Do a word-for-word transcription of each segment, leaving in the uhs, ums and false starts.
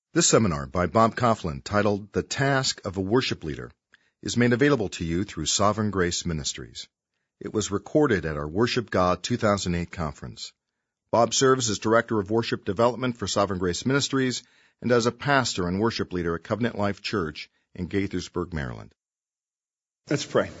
This seminar by Bob Coughlin, titled The Task of a Worship Leader, is made available to you through Sovereign Grace Ministries. It was recorded at our Worship God two thousand eight conference. Bob serves as Director of Worship Development for Sovereign Grace Ministries and as a pastor and worship leader at Covenant Life Church in Gaithersburg, Maryland. Let's pray.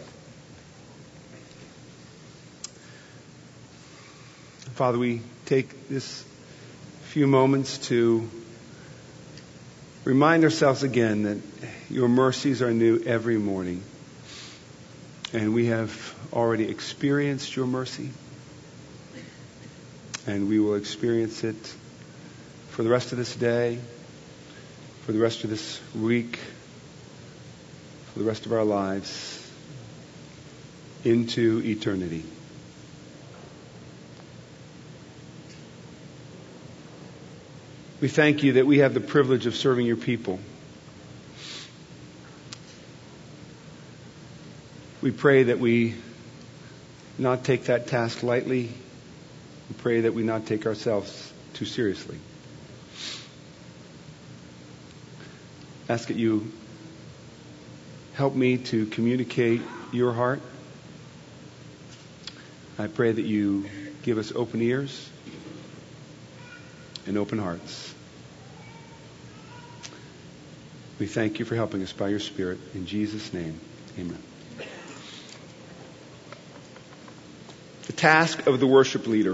Father, we take this few moments to remind ourselves again that your mercies are new every morning. And we have already experienced your mercy. And we will experience it for the rest of this day, for the rest of this week, for the rest of our lives, into eternity. We thank you that we have the privilege of serving your people. We pray that we not take that task lightly. We pray that we not take ourselves too seriously. Ask that you help me to communicate your heart. I pray that you give us open ears and open hearts. We thank you for helping us by your Spirit. In Jesus' name, amen. The task of the worship leader.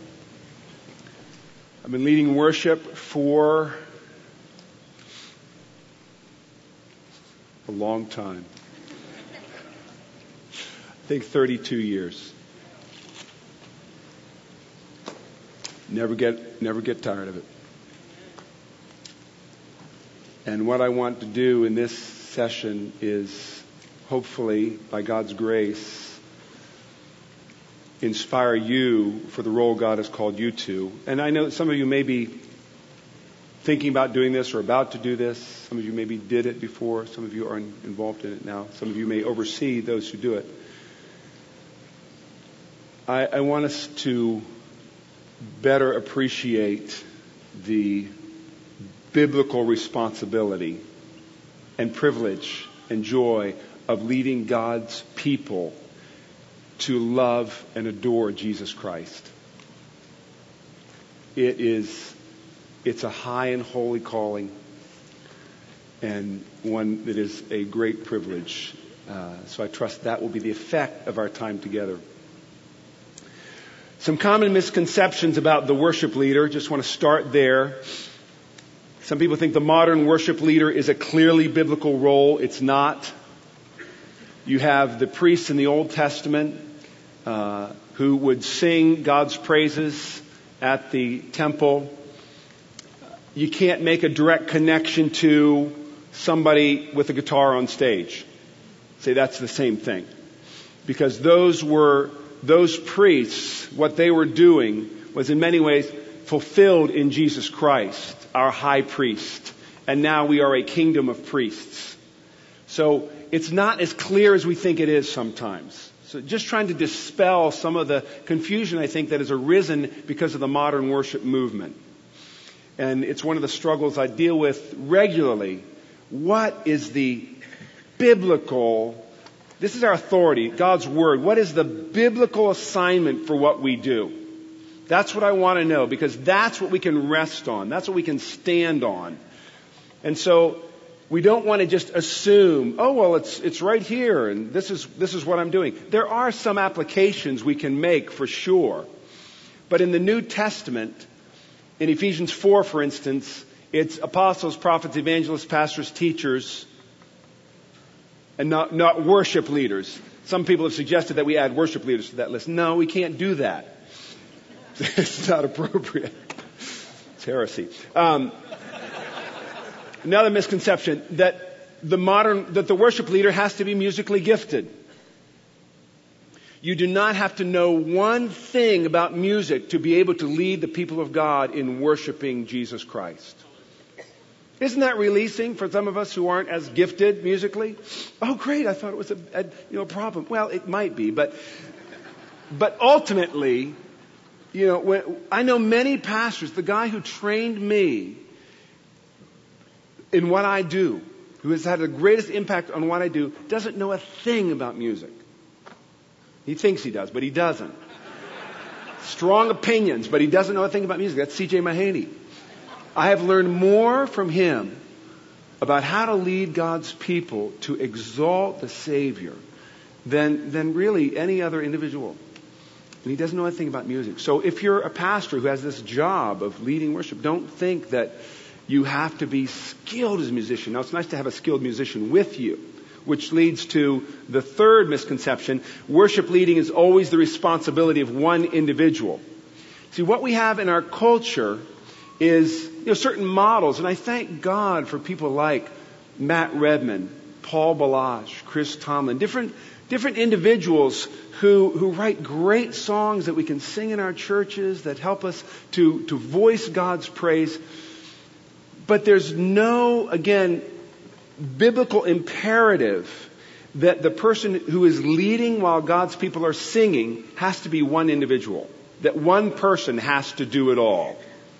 I've been leading worship for a long time. I think thirty-two years. Never get, never get tired of it. And what I want to do in this session is, hopefully, by God's grace, inspire you for the role God has called you to. And I know some of you may be thinking about doing this or about to do this. Some of you maybe did it before. Some of you are involved in it now. Some of you may oversee those who do it. I, I want us to better appreciate the biblical responsibility and privilege and joy of leading God's people to love and adore Jesus Christ. It is, it's a high and holy calling, and one that is a great privilege. Uh, so I trust that will be the effect of our time together. Some common misconceptions about the worship leader. Just want to start there. Some people think the modern worship leader is a clearly biblical role. It's not. You have the priests in the Old Testament uh, who would sing God's praises at the temple. You can't make a direct connection to somebody with a guitar on stage. Say that's the same thing. Because those were, those priests, what they were doing was in many ways fulfilled in Jesus Christ, our high priest. And now we are a kingdom of priests. So it's not as clear as we think it is sometimes. So just trying to dispel some of the confusion, I think, that has arisen because of the modern worship movement. And it's one of the struggles I deal with regularly. What is the biblical, this is our authority, God's Word. What is the biblical assignment for what we do? That's what I want to know, because that's what we can rest on. That's what we can stand on. And so we don't want to just assume, oh, well, it's it's right here, and this is this is what I'm doing. There are some applications we can make for sure. But in the New Testament, in Ephesians four, for instance, it's apostles, prophets, evangelists, pastors, teachers, and not, not worship leaders. Some people have suggested that we add worship leaders to that list. No, we can't do that. It's not appropriate. It's heresy. Um, another misconception that the modern, that the worship leader has to be musically gifted. You do not have to know one thing about music to be able to lead the people of God in worshiping Jesus Christ. Isn't that releasing for some of us who aren't as gifted musically? Oh, great! I thought it was a, a you know problem. Well, it might be, but but ultimately, you know, when, I know many pastors. The guy who trained me in what I do, who has had the greatest impact on what I do, doesn't know a thing about music. He thinks he does, but he doesn't. Strong opinions, but he doesn't know a thing about music. That's C J Mahaney. I have learned more from him about how to lead God's people to exalt the Savior than, than really any other individual. And he doesn't know anything about music. So if you're a pastor who has this job of leading worship, don't think that you have to be skilled as a musician. Now, it's nice to have a skilled musician with you, which leads to the third misconception. Worship leading is always the responsibility of one individual. See, what we have in our culture is, you know, certain models, and I thank God for people like Matt Redman, Paul Balazs, Chris Tomlin, different different individuals who who write great songs that we can sing in our churches that help us to to voice God's praise. But there's no, again, biblical imperative that the person who is leading while God's people are singing has to be one individual, that one person has to do it all.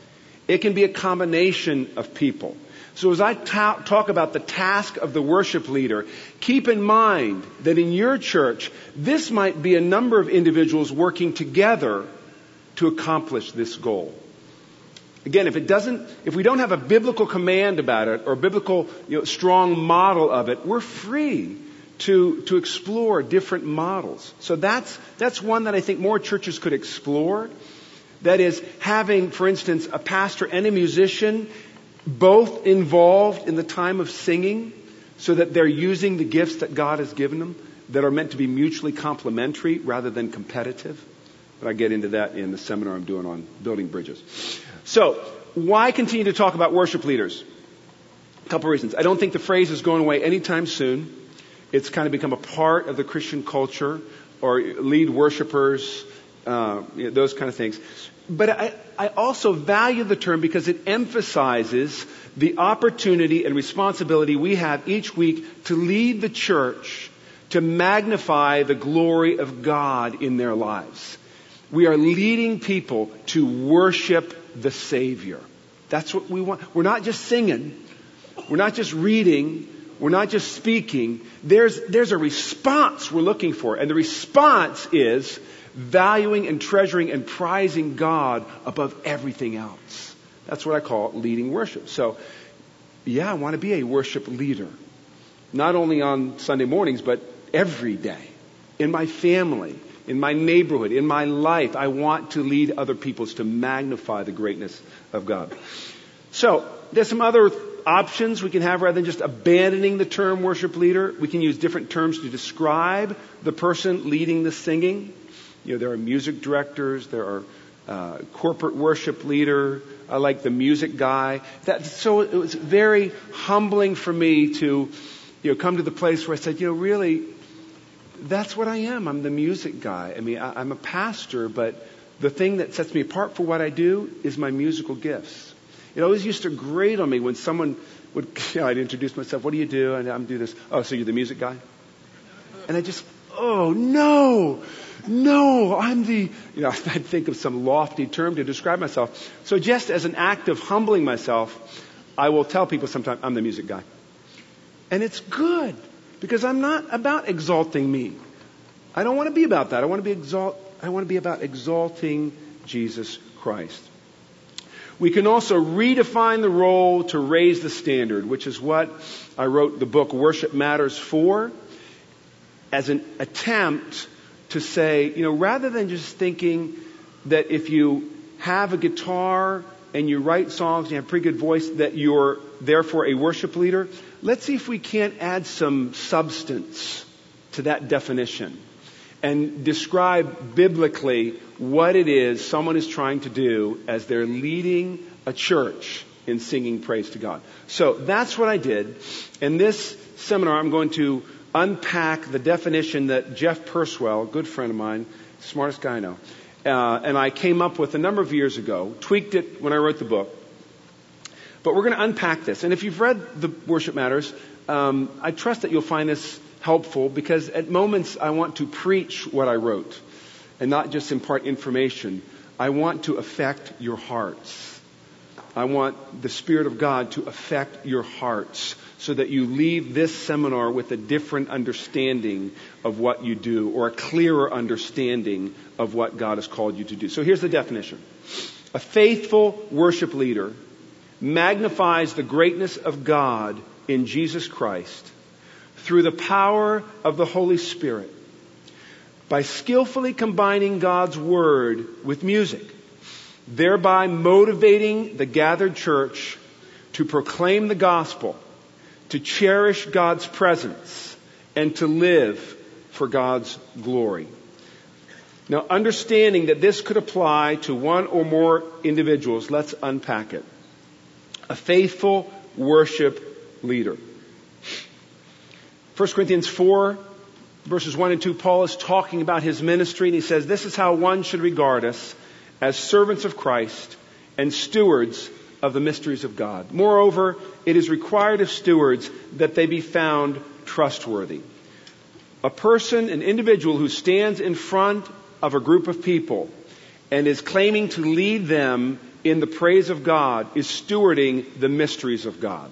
It can be a combination of people. So as I ta- talk about the task of the worship leader, keep in mind that in your church, this might be a number of individuals working together to accomplish this goal. Again, if it doesn't, if we don't have a biblical command about it or a biblical, you know, strong model of it, we're free to to explore different models. So that's that's one that I think more churches could explore. That is, having, for instance, a pastor and a musician both involved in the time of singing so that they're using the gifts that God has given them that are meant to be mutually complementary rather than competitive. But I get into that in the seminar I'm doing on building bridges. So, why continue to talk about worship leaders? A couple reasons. I don't think the phrase is going away anytime soon. It's kind of become a part of the Christian culture, or lead worshipers, uh, you know, those kind of things. But I, I also value the term because it emphasizes the opportunity and responsibility we have each week to lead the church to magnify the glory of God in their lives. We are leading people to worship the Savior. That's what we want. We're not just singing. We're not just reading. We're not just speaking. There's, there's a response we're looking for. And the response is valuing and treasuring and prizing God above everything else. That's what I call leading worship. So, yeah, I want to be a worship leader. Not only on Sunday mornings, but every day. In my family, in my neighborhood, in my life, I want to lead other people to magnify the greatness of God. So, there's some other options we can have rather than just abandoning the term worship leader. We can use different terms to describe the person leading the singing. You know, there are music directors, there are uh, corporate worship leader. I like the music guy. That so it was very humbling for me to, you know, come to the place where I said, you know, really, that's what I am. I'm the music guy. I mean, I, I'm a pastor, but the thing that sets me apart for what I do is my musical gifts. It always used to grate on me when someone would, you know, I'd introduce myself. What do you do? And I'm do this. Oh, so you're the music guy? And I just, oh no, no, I'm the, you know, I'd think of some lofty term to describe myself. So just as an act of humbling myself, I will tell people sometimes I'm the music guy. And it's good because I'm not about exalting me. I don't want to be about that. I want to be exalt, I want to be about exalting Jesus Christ. We can also redefine the role to raise the standard, which is what I wrote the book Worship Matters for, as an attempt to say, you know, rather than just thinking that if you have a guitar and you write songs and you have a pretty good voice, that you're therefore a worship leader, let's see if we can't add some substance to that definition and describe biblically what it is someone is trying to do as they're leading a church in singing praise to God. So that's what I did. In this seminar, I'm going to unpack the definition that Jeff Purswell, a good friend of mine, smartest guy I know, uh, and I came up with a number of years ago, tweaked it when I wrote the book. But we're going to unpack this. And if you've read the Worship Matters, um, I trust that you'll find this helpful because at moments I want to preach what I wrote and not just impart information. I want to affect your hearts. I want the Spirit of God to affect your hearts so that you leave this seminar with a different understanding of what you do, or a clearer understanding of what God has called you to do. So here's the definition. A faithful worship leader magnifies the greatness of God in Jesus Christ through the power of the Holy Spirit by skillfully combining God's Word with music, thereby motivating the gathered church to proclaim the gospel, to cherish God's presence, and to live for God's glory. Now, understanding that this could apply to one or more individuals, let's unpack it. A faithful worship leader. First Corinthians four, verses one and two, Paul is talking about his ministry, and he says, this is how one should regard us, as servants of Christ and stewards of the mysteries of God. Moreover, it is required of stewards that they be found trustworthy. A person, an individual who stands in front of a group of people and is claiming to lead them in the praise of God is stewarding the mysteries of God.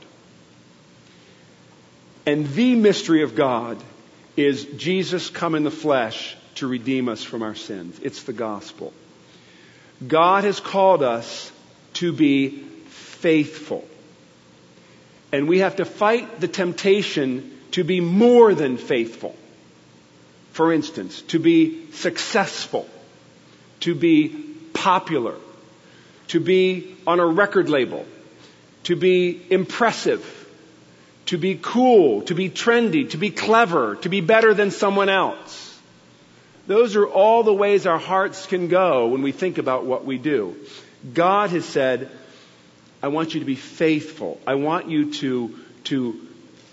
And the mystery of God is Jesus come in the flesh to redeem us from our sins. It's the gospel. God has called us to be faithful. And we have to fight the temptation to be more than faithful. For instance, to be successful, to be popular, to be on a record label, to be impressive, to be cool, to be trendy, to be clever, to be better than someone else. Those are all the ways our hearts can go when we think about what we do. God has said, I want you to be faithful. I want you to, to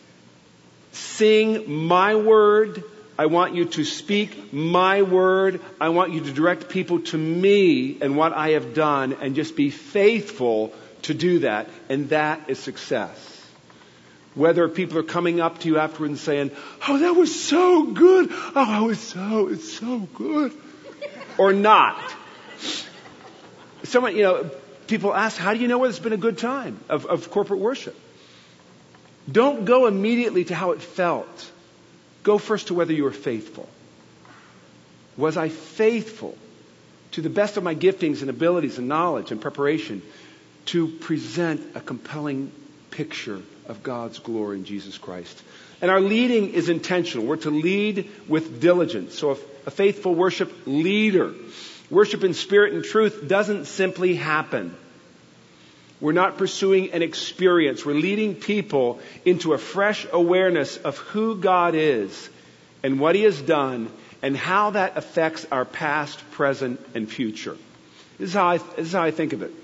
sing my word. I want you to speak my word. I want you to direct people to me and what I have done, and just be faithful to do that. And that is success. Whether people are coming up to you afterwards and saying, oh, that was so good. Oh, I was so, it's so good. Or not. Someone, you know, people ask, how do you know whether it's been a good time of, of corporate worship? Don't go immediately to how it felt. Go first to whether you were faithful. Was I faithful to the best of my giftings and abilities and knowledge and preparation to present a compelling picture of God's glory in Jesus Christ? And our leading is intentional. We're to lead with diligence. So if a faithful worship leader, worship in spirit and truth doesn't simply happen. We're not pursuing an experience. We're leading people into a fresh awareness of who God is and what He has done and how that affects our past, present, and future. This is how I, this is how I think of it.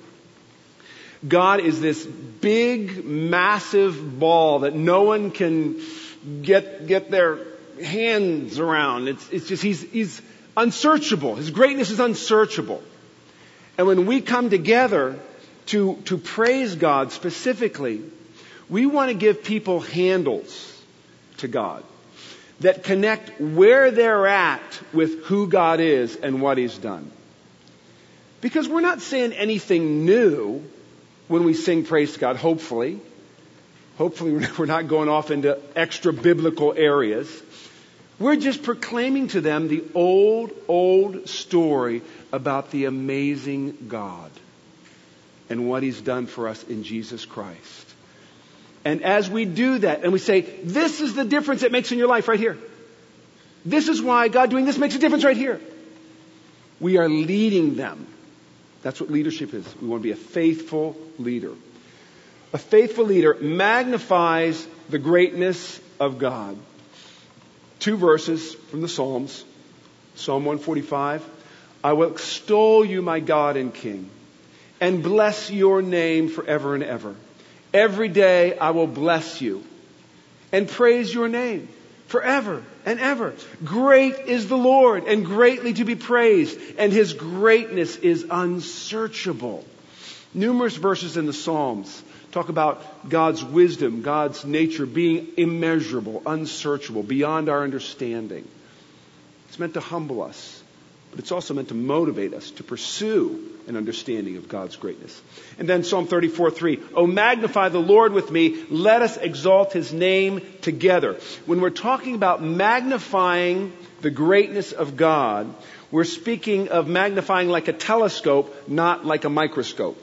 God is this big, massive ball that no one can get get their hands around. It's, it's just, he's, he's unsearchable. His greatness is unsearchable. And when we come together to, to praise God specifically, we want to give people handles to God that connect where they're at with who God is and what He's done. Because we're not saying anything new when we sing praise to God, hopefully. Hopefully we're not going off into extra biblical areas. We're just proclaiming to them the old, old story about the amazing God and what He's done for us in Jesus Christ. And as we do that, and we say, this is the difference it makes in your life right here. This is why God doing this makes a difference right here. We are leading them. That's what leadership is. We want to be a faithful leader. A faithful leader magnifies the greatness of God. Two verses from the Psalms. Psalm one forty-five. I will extol you, my God and King, and bless your name forever and ever. Every day I will bless you and praise your name forever and ever. Great is the Lord and greatly to be praised, and His greatness is unsearchable. Numerous verses in the Psalms talk about God's wisdom, God's nature being immeasurable, unsearchable, beyond our understanding. It's meant to humble us. but it's also meant to motivate us to pursue an understanding of God's greatness. And then Psalm thirty-four three, "Oh, magnify the Lord with me. Let us exalt his name together." When we're talking about magnifying the greatness of God, we're speaking of magnifying like a telescope, not like a microscope.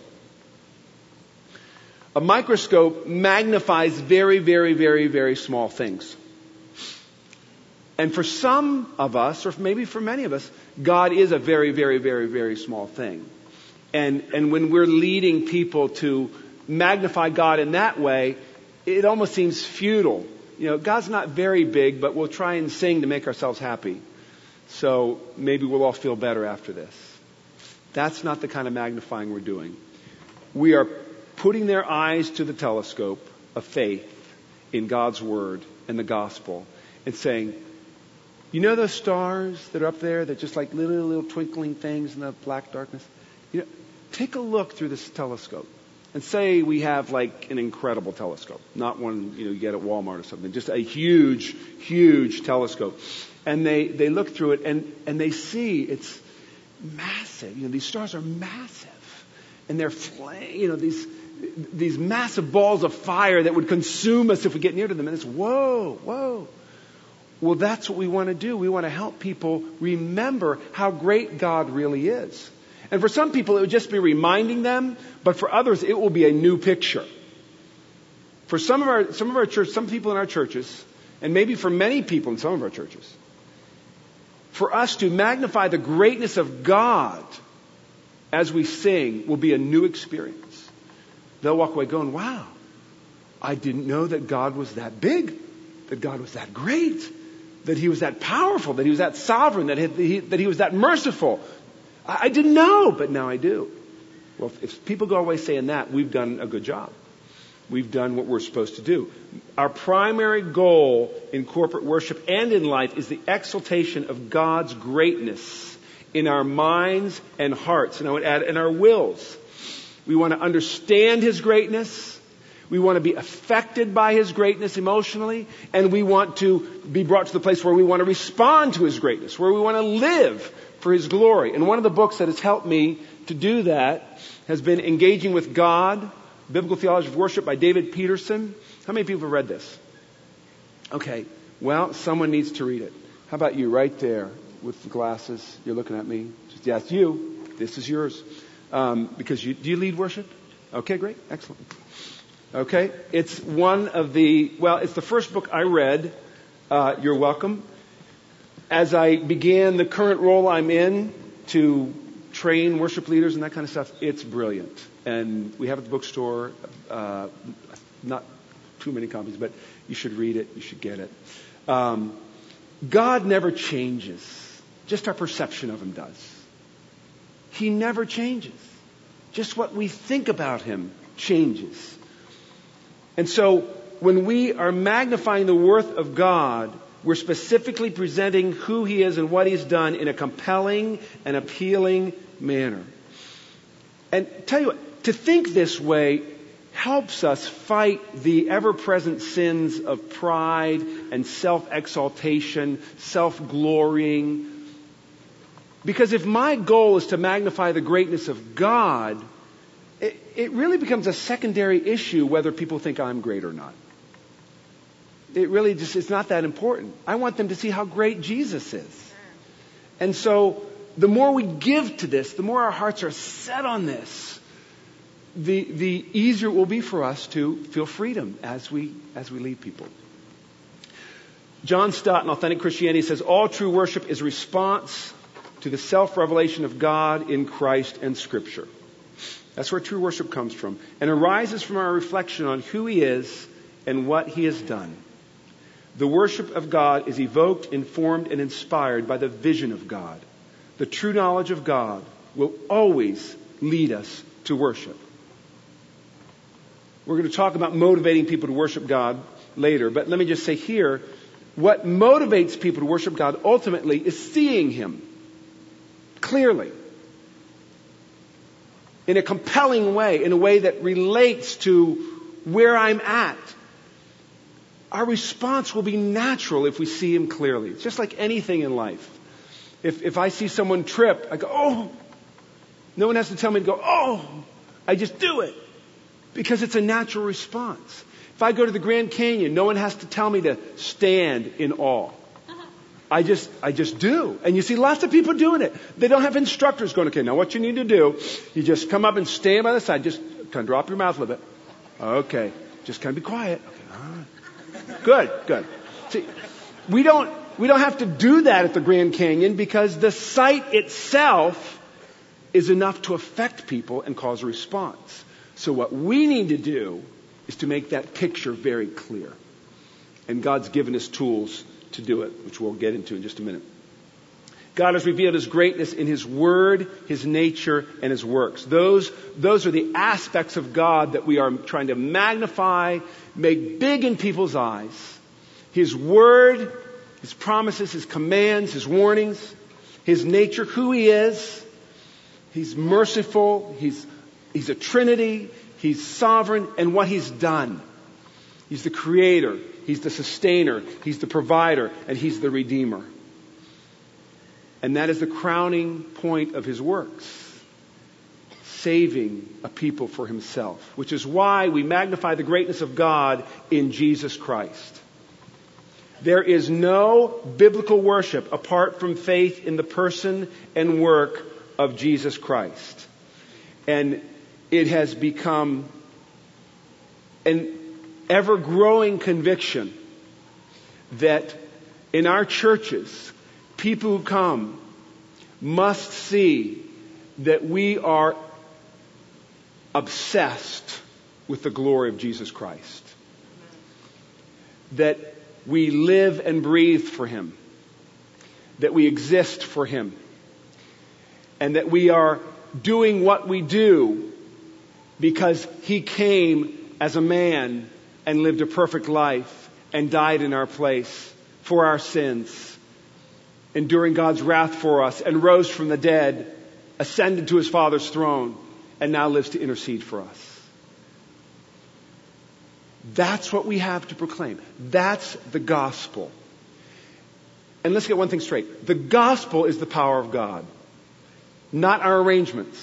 A microscope magnifies very, very, very, very small things. And for some of us, or maybe for many of us, God is a very, very, very, very small thing. And, and when we're leading people to magnify God in that way, it almost seems futile. You know, God's not very big, but we'll try and sing to make ourselves happy. So maybe we'll all feel better after this. That's not the kind of magnifying we're doing. We are putting their eyes to the telescope of faith in God's Word and the Gospel and saying, you know those stars that are up there that just like little, little twinkling things in the black darkness? You know, take a look through this telescope. And say we have like an incredible telescope, not one, you know, you get at Walmart or something, just a huge, huge telescope. And they, they look through it and, and they see it's massive. You know, these stars are massive. And they're flame, you know, these, these massive balls of fire that would consume us if we get near to them. And it's, whoa, whoa. Well, that's what we want to do. We want to help people remember how great God really is. And for some people, it would just be reminding them, but for others, it will be a new picture. For some of our, some of our church, some people in our churches, and maybe for many people in some of our churches, for us to magnify the greatness of God as we sing will be a new experience. They'll walk away going, wow, I didn't know that God was that big, that God was that great, that he was that powerful, that he was that sovereign, that he, that he was that merciful. I didn't know, but now I do. Well, if people go away saying that, we've done a good job. We've done what we're supposed to do. Our primary goal in corporate worship and in life is the exaltation of God's greatness in our minds and hearts, and I would add in our wills. We want to understand his greatness. We want to be affected by his greatness emotionally, and we want to be brought to the place where we want to respond to his greatness, where we want to live for his glory. And one of the books that has helped me to do that has been Engaging with God, Biblical Theology of Worship by David Peterson. How many people have read this? Okay, well, someone needs to read it. How about you right there with the glasses? You're looking at me. Just, yes, you. This is yours. Um, because you, do you lead worship? Okay, great. Excellent. Okay, it's one of the, well, it's the first book I read. Uh, you're welcome. As I began the current role I'm in to train worship leaders and that kind of stuff, it's brilliant. And we have it at the bookstore, uh, not too many copies, but you should read it, you should get it. Um, God never changes. Just our perception of him does. He never changes. Just what we think about him changes. And so when we are magnifying the worth of God, we're specifically presenting who he is and what he's done in a compelling and appealing manner. And tell you what, to think this way helps us fight the ever-present sins of pride and self-exaltation, self-glorying. Because if my goal is to magnify the greatness of God, it, it really becomes a secondary issue whether people think I'm great or not. It really just, it's not that important. I want them to see how great Jesus is. And so the more we give to this, the more our hearts are set on this, the, the easier it will be for us to feel freedom as we, as we lead people. John Stott in Authentic Christianity says, all true worship is response to the self-revelation of God in Christ and Scripture. That's where true worship comes from, and arises from our reflection on who he is and what he has done. The worship of God is evoked, informed, and inspired by the vision of God. The true knowledge of God will always lead us to worship. We're going to talk about motivating people to worship God later, but let me just say here, what motivates people to worship God ultimately is seeing him clearly, in a compelling way, in a way that relates to where I'm at. Our response will be natural if we see him clearly. It's just like anything in life. If, if I see someone trip, I go, oh. No one has to tell me to go, oh. I just do it. Because it's a natural response. If I go to the Grand Canyon, no one has to tell me to stand in awe. I just, I just do. And you see lots of people doing it. They don't have instructors going, okay, now what you need to do, you just come up and stand by the side. Just kind of drop your mouth a little bit. Okay. Just kind of be quiet. Okay. All right. Good, good. See, we don't, we don't have to do that at the Grand Canyon because the sight itself is enough to affect people and cause a response. So what we need to do is to make that picture very clear. And God's given us tools to do it, which we'll get into in just a minute. God has revealed His greatness in His Word, His nature, and His works. Those, those are the aspects of God that we are trying to magnify, make big in people's eyes. His Word, His promises, His commands, His warnings, His nature, who He is. He's merciful. He's, he's a Trinity. He's sovereign, and what He's done. He's the creator. He's the sustainer. He's the provider. And He's the redeemer. And that is the crowning point of His works. Saving a people for Himself. Which is why we magnify the greatness of God in Jesus Christ. There is no biblical worship apart from faith in the person and work of Jesus Christ. And it has become an ever-growing conviction that in our churches, people who come must see that we are obsessed with the glory of Jesus Christ. That we live and breathe for Him. That we exist for Him. And that we are doing what we do because He came as a man and lived a perfect life and died in our place for our sins, enduring God's wrath for us, and rose from the dead, ascended to His Father's throne, and now lives to intercede for us. That's what we have to proclaim. That's the gospel. And let's get one thing straight. The gospel is the power of God. Not our arrangements.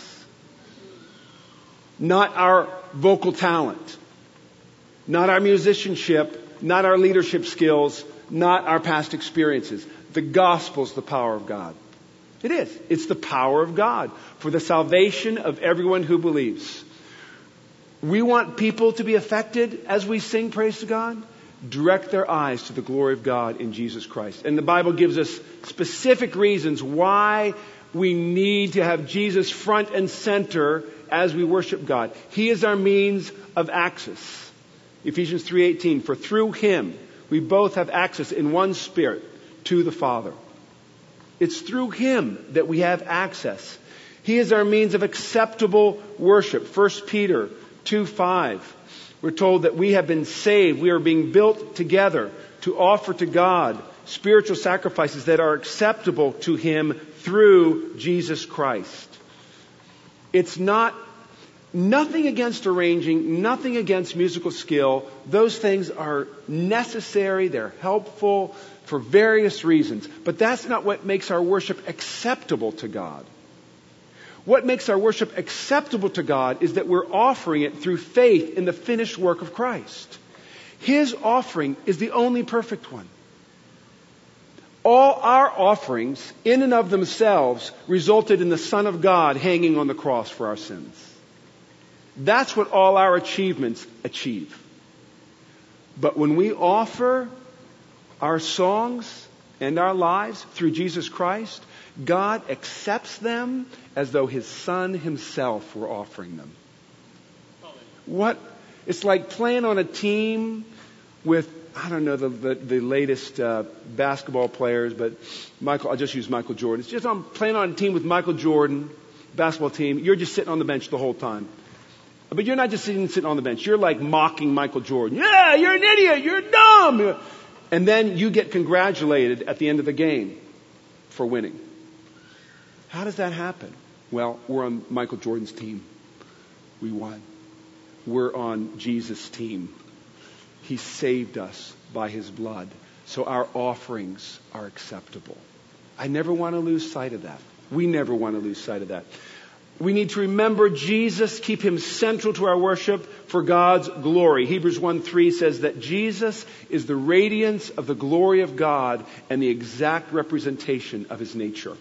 Not our vocal talent. Not our musicianship. Not our leadership skills. Not our past experiences. The gospel is the power of God. It is. It's the power of God for the salvation of everyone who believes. We want people to be affected as we sing praise to God. Direct their eyes to the glory of God in Jesus Christ. And the Bible gives us specific reasons why we need to have Jesus front and center as we worship God. He is our means of access. Ephesians three eighteen, for through Him we both have access in one Spirit to the Father. It's through Him that we have access. He is our means of acceptable worship. First Peter two five. We're told that we have been saved. We are being built together to offer to God spiritual sacrifices that are acceptable to Him through Jesus Christ. It's not, nothing against arranging, nothing against musical skill. Those things are necessary. They're helpful for various reasons. But that's not what makes our worship acceptable to God. What makes our worship acceptable to God is that we're offering it through faith in the finished work of Christ. His offering is the only perfect one. All our offerings, in and of themselves, resulted in the Son of God hanging on the cross for our sins. That's what all our achievements achieve. But when we offer our songs and our lives through Jesus Christ, God accepts them as though His Son Himself were offering them. What? It's like playing on a team with, I don't know the, the, the latest uh, basketball players, but Michael, I'll just use Michael Jordan. It's just I'm playing on a team with Michael Jordan, basketball team. You're just sitting on the bench the whole time. But you're not just sitting, sitting on the bench. You're like mocking Michael Jordan. Yeah, you're an idiot. You're dumb. And then you get congratulated at the end of the game for winning. How does that happen? Well, we're on Michael Jordan's team. We won. We're on Jesus' team. He saved us by His blood. So our offerings are acceptable. I never want to lose sight of that. We never want to lose sight of that. We need to remember Jesus, keep him central to our worship for God's glory. Hebrews one three says that Jesus is the radiance of the glory of God and the exact representation of his nature.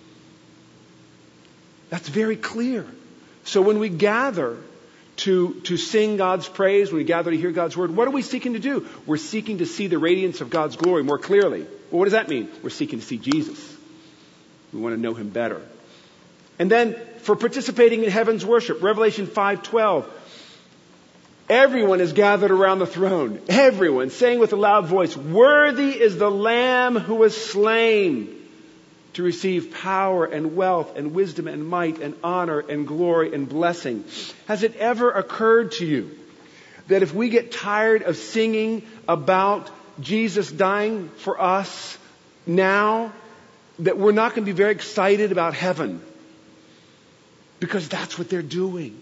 That's very clear. So when we gather to, to sing God's praise, when we gather to hear God's word, what are we seeking to do? We're seeking to see the radiance of God's glory more clearly. Well, what does that mean? We're seeking to see Jesus. We want to know him better. And then for participating in heaven's worship, Revelation five twelve, everyone is gathered around the throne. Everyone saying with a loud voice, "Worthy is the Lamb who was slain to receive power and wealth and wisdom and might and honor and glory and blessing." Has it ever occurred to you that if we get tired of singing about Jesus dying for us now, that we're not going to be very excited about heaven? Because that's what they're doing.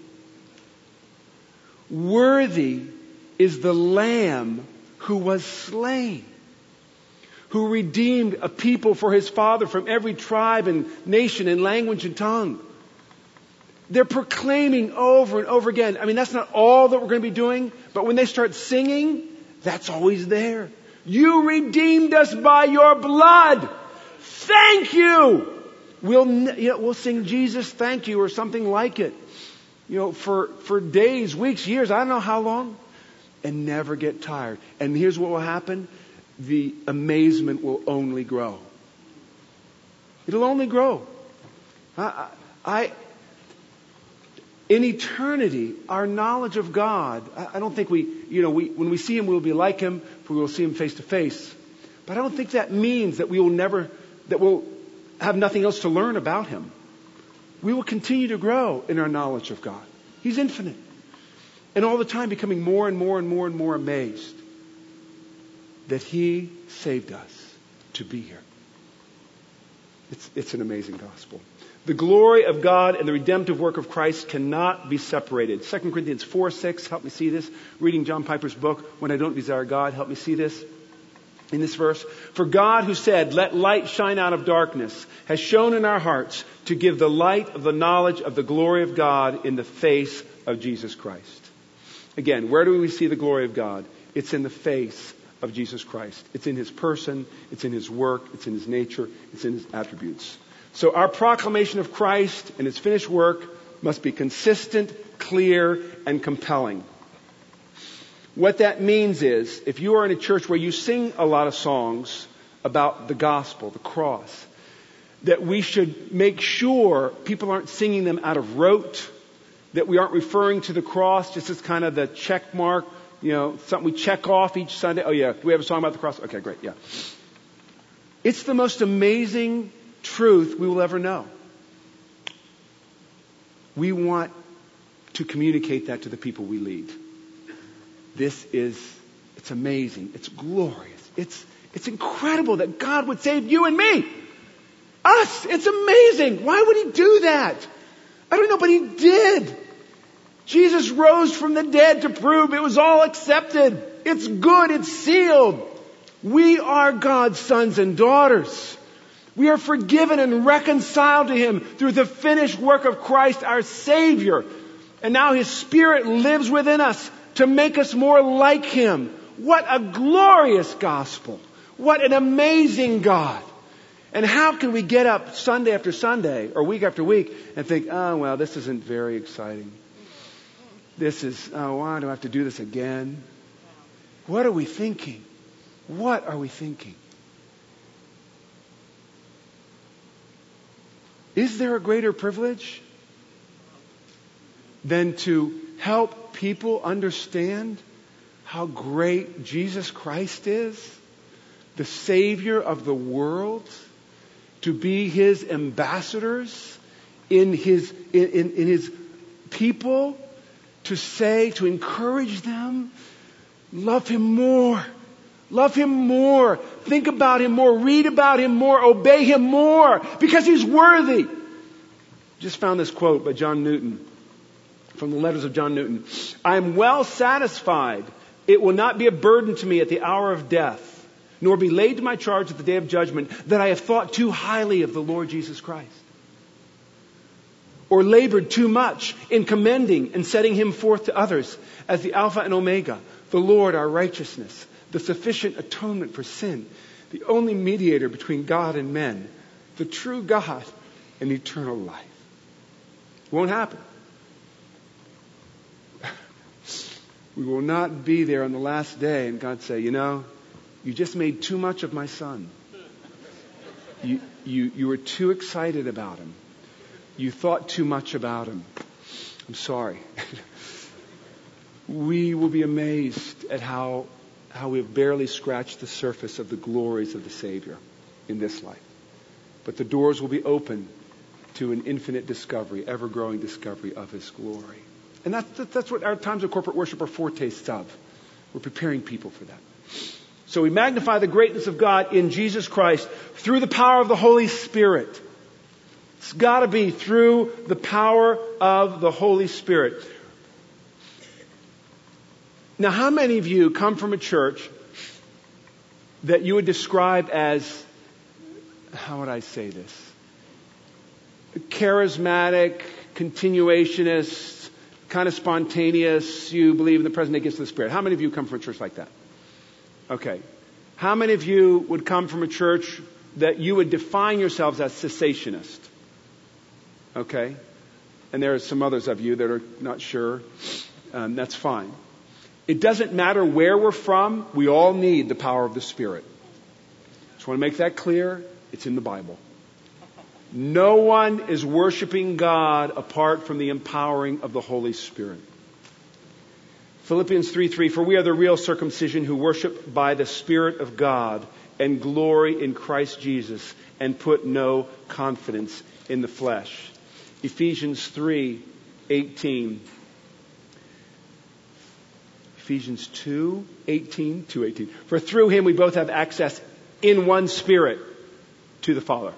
Worthy is the Lamb who was slain, who redeemed a people for his Father from every tribe and nation and language and tongue. They're proclaiming over and over again. I mean, that's not all that we're going to be doing, but when they start singing, that's always there. You redeemed us by your blood. Thank you. We'll, you know, we'll sing Jesus thank you or something like it, you know, for, for days, weeks, years, I don't know how long, and never get tired. And here's what will happen. The amazement will only grow. It'll only grow. I, I, in eternity, our knowledge of God, I, I don't think we, you know, we, when we see him, we'll be like him, for we will see him face to face. But I don't think that means that we will never, that we'll have nothing else to learn about him. We will continue to grow in our knowledge of God. He's infinite. And all the time becoming more and more and more and more amazed that he saved us to be here. It's, it's an amazing gospel. The glory of God and the redemptive work of Christ cannot be separated. Second Corinthians four six, help me see this. Reading John Piper's book, When I Don't Desire God, help me see this. In this verse, for God who said, let light shine out of darkness, has shone in our hearts to give the light of the knowledge of the glory of God in the face of Jesus Christ. Again, where do we see the glory of God? It's in the face of Jesus Christ. It's in his person, it's in his work, it's in his nature, it's in his attributes. So our proclamation of Christ and his finished work must be consistent, clear, and compelling. What that means is, if you are in a church where you sing a lot of songs about the gospel, the cross, that we should make sure people aren't singing them out of rote, that we aren't referring to the cross just as kind of the check mark, you know, something we check off each Sunday. Oh yeah, do we have a song about the cross? Okay, great, yeah. It's the most amazing truth we will ever know. We want to communicate that to the people we lead. This is, it's amazing. It's glorious. It's, it's incredible that God would save you and me. Us. It's amazing. Why would he do that? I don't know, but he did. Jesus rose from the dead to prove it was all accepted. It's good. It's sealed. We are God's sons and daughters. We are forgiven and reconciled to him through the finished work of Christ, our Savior. And now his Spirit lives within us to make us more like him. What a glorious gospel. What an amazing God. And how can we get up Sunday after Sunday or week after week and think, oh, well, this isn't very exciting. This is, oh, why do I have to do this again? What are we thinking? What are we thinking? Is there a greater privilege than to help people understand how great Jesus Christ is, the Savior of the world, to be his ambassadors in his, in, in, in his people, to say, to encourage them, love him more, love him more, think about him more, read about him more, obey him more, because he's worthy. Just found this quote by John Newton, from the letters of John Newton. I am well satisfied. It will not be a burden to me at the hour of death nor be laid to my charge at the day of judgment that I have thought too highly of the Lord Jesus Christ, or labored too much in commending and setting him forth to others as the Alpha and Omega, the Lord our righteousness, the sufficient atonement for sin, the only mediator between God and men, the true God and eternal life. It won't happen. We will not be there on the last day and God say, you know, you just made too much of my son. You, you, you were too excited about him. You thought too much about him. I'm sorry. We will be amazed at how, how we have barely scratched the surface of the glories of the Savior in this life. But the doors will be open to an infinite discovery, ever-growing discovery of his glory. And that's, that's what our times of corporate worship are foretastes of. We're preparing people for that. So we magnify the greatness of God in Jesus Christ through the power of the Holy Spirit. It's got to be through the power of the Holy Spirit. Now, how many of you come from a church that you would describe as, how would I say this? Charismatic, continuationist, kind of spontaneous, you believe in the present day gifts of the Spirit. How many of you come from a church like that? Okay. How many of you would come from a church that you would define yourselves as cessationist? Okay. And there are some others of you that are not sure. Um, that's fine. It doesn't matter where we're from. We all need the power of the Spirit. Just want to make that clear. It's in the Bible. No one is worshiping God apart from the empowering of the Holy Spirit. Philippians three three, for we are the real circumcision who worship by the Spirit of God and glory in Christ Jesus and put no confidence in the flesh. Ephesians three eighteen. Ephesians two eighteen, two eighteen. For through him we both have access in one Spirit to the Father.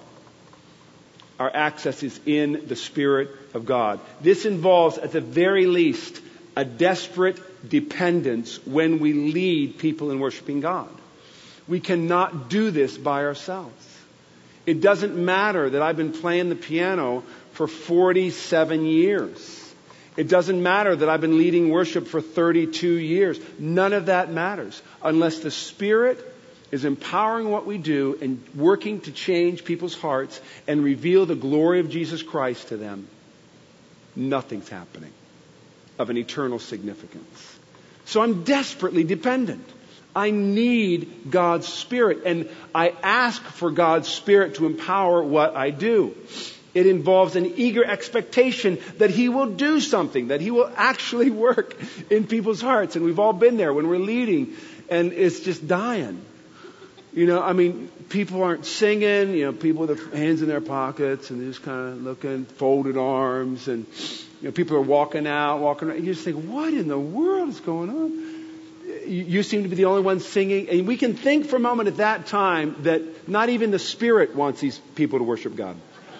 Our access is in the Spirit of God. This involves, at the very least, a desperate dependence when we lead people in worshiping God. We cannot do this by ourselves. It doesn't matter that I've been playing the piano for forty-seven years. It doesn't matter that I've been leading worship for thirty-two years. None of that matters unless the Spirit is empowering what we do and working to change people's hearts and reveal the glory of Jesus Christ to them. Nothing's happening of an eternal significance. So I'm desperately dependent. I need God's Spirit, and I ask for God's Spirit to empower what I do. It involves an eager expectation that He will do something, that He will actually work in people's hearts. And we've all been there when we're leading and it's just dying. You know, I mean, people aren't singing, you know, people with their hands in their pockets and they're just kind of looking, folded arms, and, you know, people are walking out, walking around. You just think, what in the world is going on? You, you seem to be the only one singing. And we can think for a moment at that time that not even the Spirit wants these people to worship God.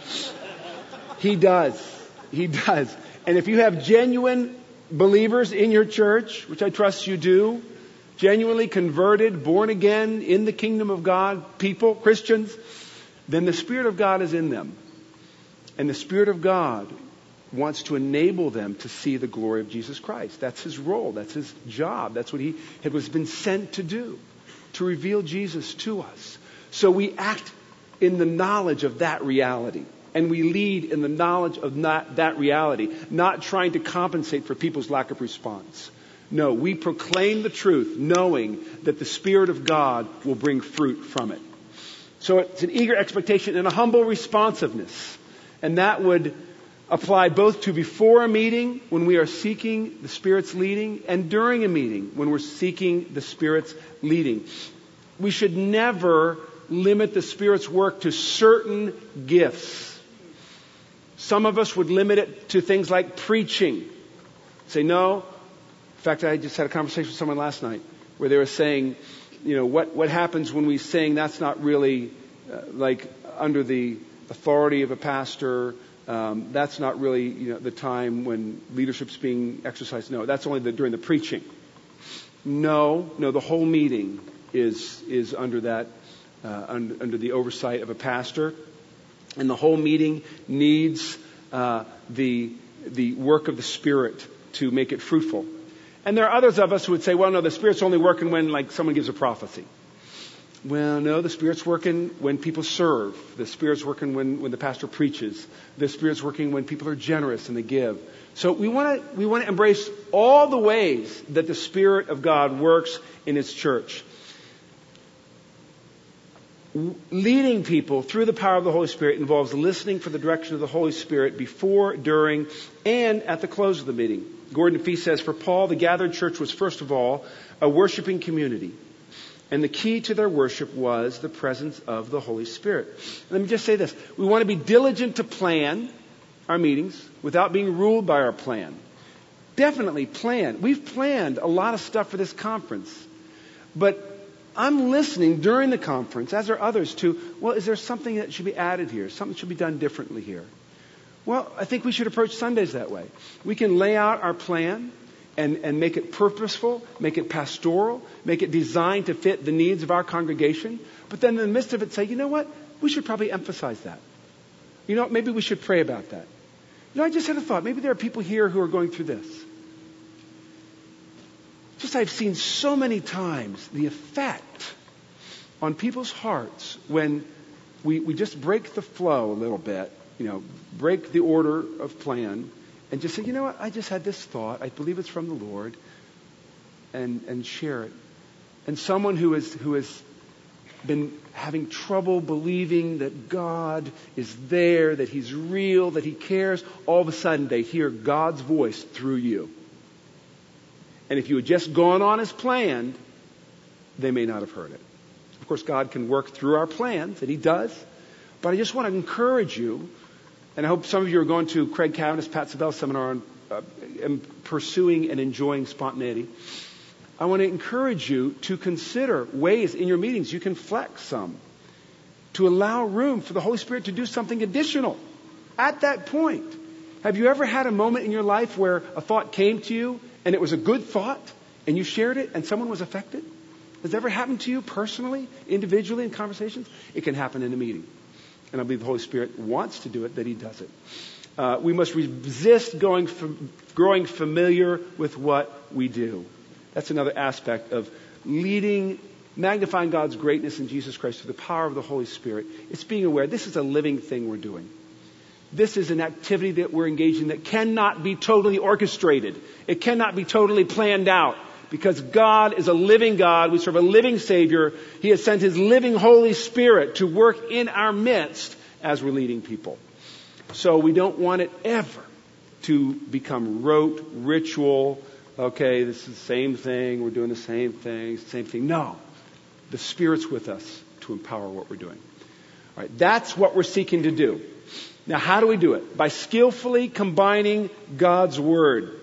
He does. He does. And if you have genuine believers in your church, which I trust you do, genuinely converted, born again, in the kingdom of God, people, Christians, then the Spirit of God is in them. And the Spirit of God wants to enable them to see the glory of Jesus Christ. That's His role. That's His job. That's what He has been sent to do, to reveal Jesus to us. So we act in the knowledge of that reality. And we lead in the knowledge of not that reality, not trying to compensate for people's lack of response. No, we proclaim the truth, knowing that the Spirit of God will bring fruit from it. So it's an eager expectation and a humble responsiveness. And that would apply both to before a meeting, when we are seeking the Spirit's leading, and during a meeting, when we're seeking the Spirit's leading. We should never limit the Spirit's work to certain gifts. Some of us would limit it to things like preaching. Say, no. In fact, I just had a conversation with someone last night where they were saying, you know, what, what happens when we sing, that's not really uh, like under the authority of a pastor. Um, that's not really, you know, the time when leadership's being exercised. No, that's only the, during the preaching. No, no, the whole meeting is is under that uh, under, under the oversight of a pastor, and the whole meeting needs uh, the the work of the Spirit to make it fruitful. And there are others of us who would say, well, no, the Spirit's only working when, like, someone gives a prophecy. Well, no, the Spirit's working when people serve. The Spirit's working when, when the pastor preaches. The Spirit's working when people are generous and they give. So we want to we want to embrace all the ways that the Spirit of God works in His church. Leading people through the power of the Holy Spirit involves listening for the direction of the Holy Spirit before, during, and at the close of the meeting. Gordon Fee says, for Paul, the gathered church was first of all a worshiping community. And the key to their worship was the presence of the Holy Spirit. Let me just say this. We want to be diligent to plan our meetings without being ruled by our plan. Definitely plan. We've planned a lot of stuff for this conference. But I'm listening during the conference, as are others, to, well, is there something that should be added here? Something should be done differently here? Well, I think we should approach Sundays that way. We can lay out our plan and, and make it purposeful, make it pastoral, make it designed to fit the needs of our congregation. But then in the midst of it say, you know what? We should probably emphasize that. You know, maybe we should pray about that. You know, I just had a thought. Maybe there are people here who are going through this. Just I've seen so many times the effect on people's hearts when we, we just break the flow a little bit, you know, break the order of plan and just say, you know what, I just had this thought. I believe it's from the Lord, and, and share it. And someone who is, who has been having trouble believing that God is there, that He's real, that He cares, all of a sudden they hear God's voice through you. And if you had just gone on as planned, they may not have heard it. Of course, God can work through our plans, and He does. But I just want to encourage you, and I hope some of you are going to Craig Cavanagh's Pat Sabell seminar on uh, pursuing and enjoying spontaneity. I want to encourage you to consider ways in your meetings you can flex some to allow room for the Holy Spirit to do something additional at that point. Have you ever had a moment in your life where a thought came to you and it was a good thought and you shared it and someone was affected? Has it ever happened to you personally, individually, in conversations? It can happen in a meeting. And I believe the Holy Spirit wants to do it, that He does it. Uh, we must resist going fam- growing familiar with what we do. That's another aspect of leading, magnifying God's greatness in Jesus Christ through the power of the Holy Spirit. It's being aware this is a living thing we're doing. This is an activity that we're engaged in that cannot be totally orchestrated. It cannot be totally planned out. Because God is a living God. We serve a living Savior. He has sent His living Holy Spirit to work in our midst as we're leading people. So we don't want it ever to become rote, ritual. Okay, this is the same thing. We're doing the same thing, same thing. No. The Spirit's with us to empower what we're doing. All right, that's what we're seeking to do. Now, how do we do it? By skillfully combining God's Word.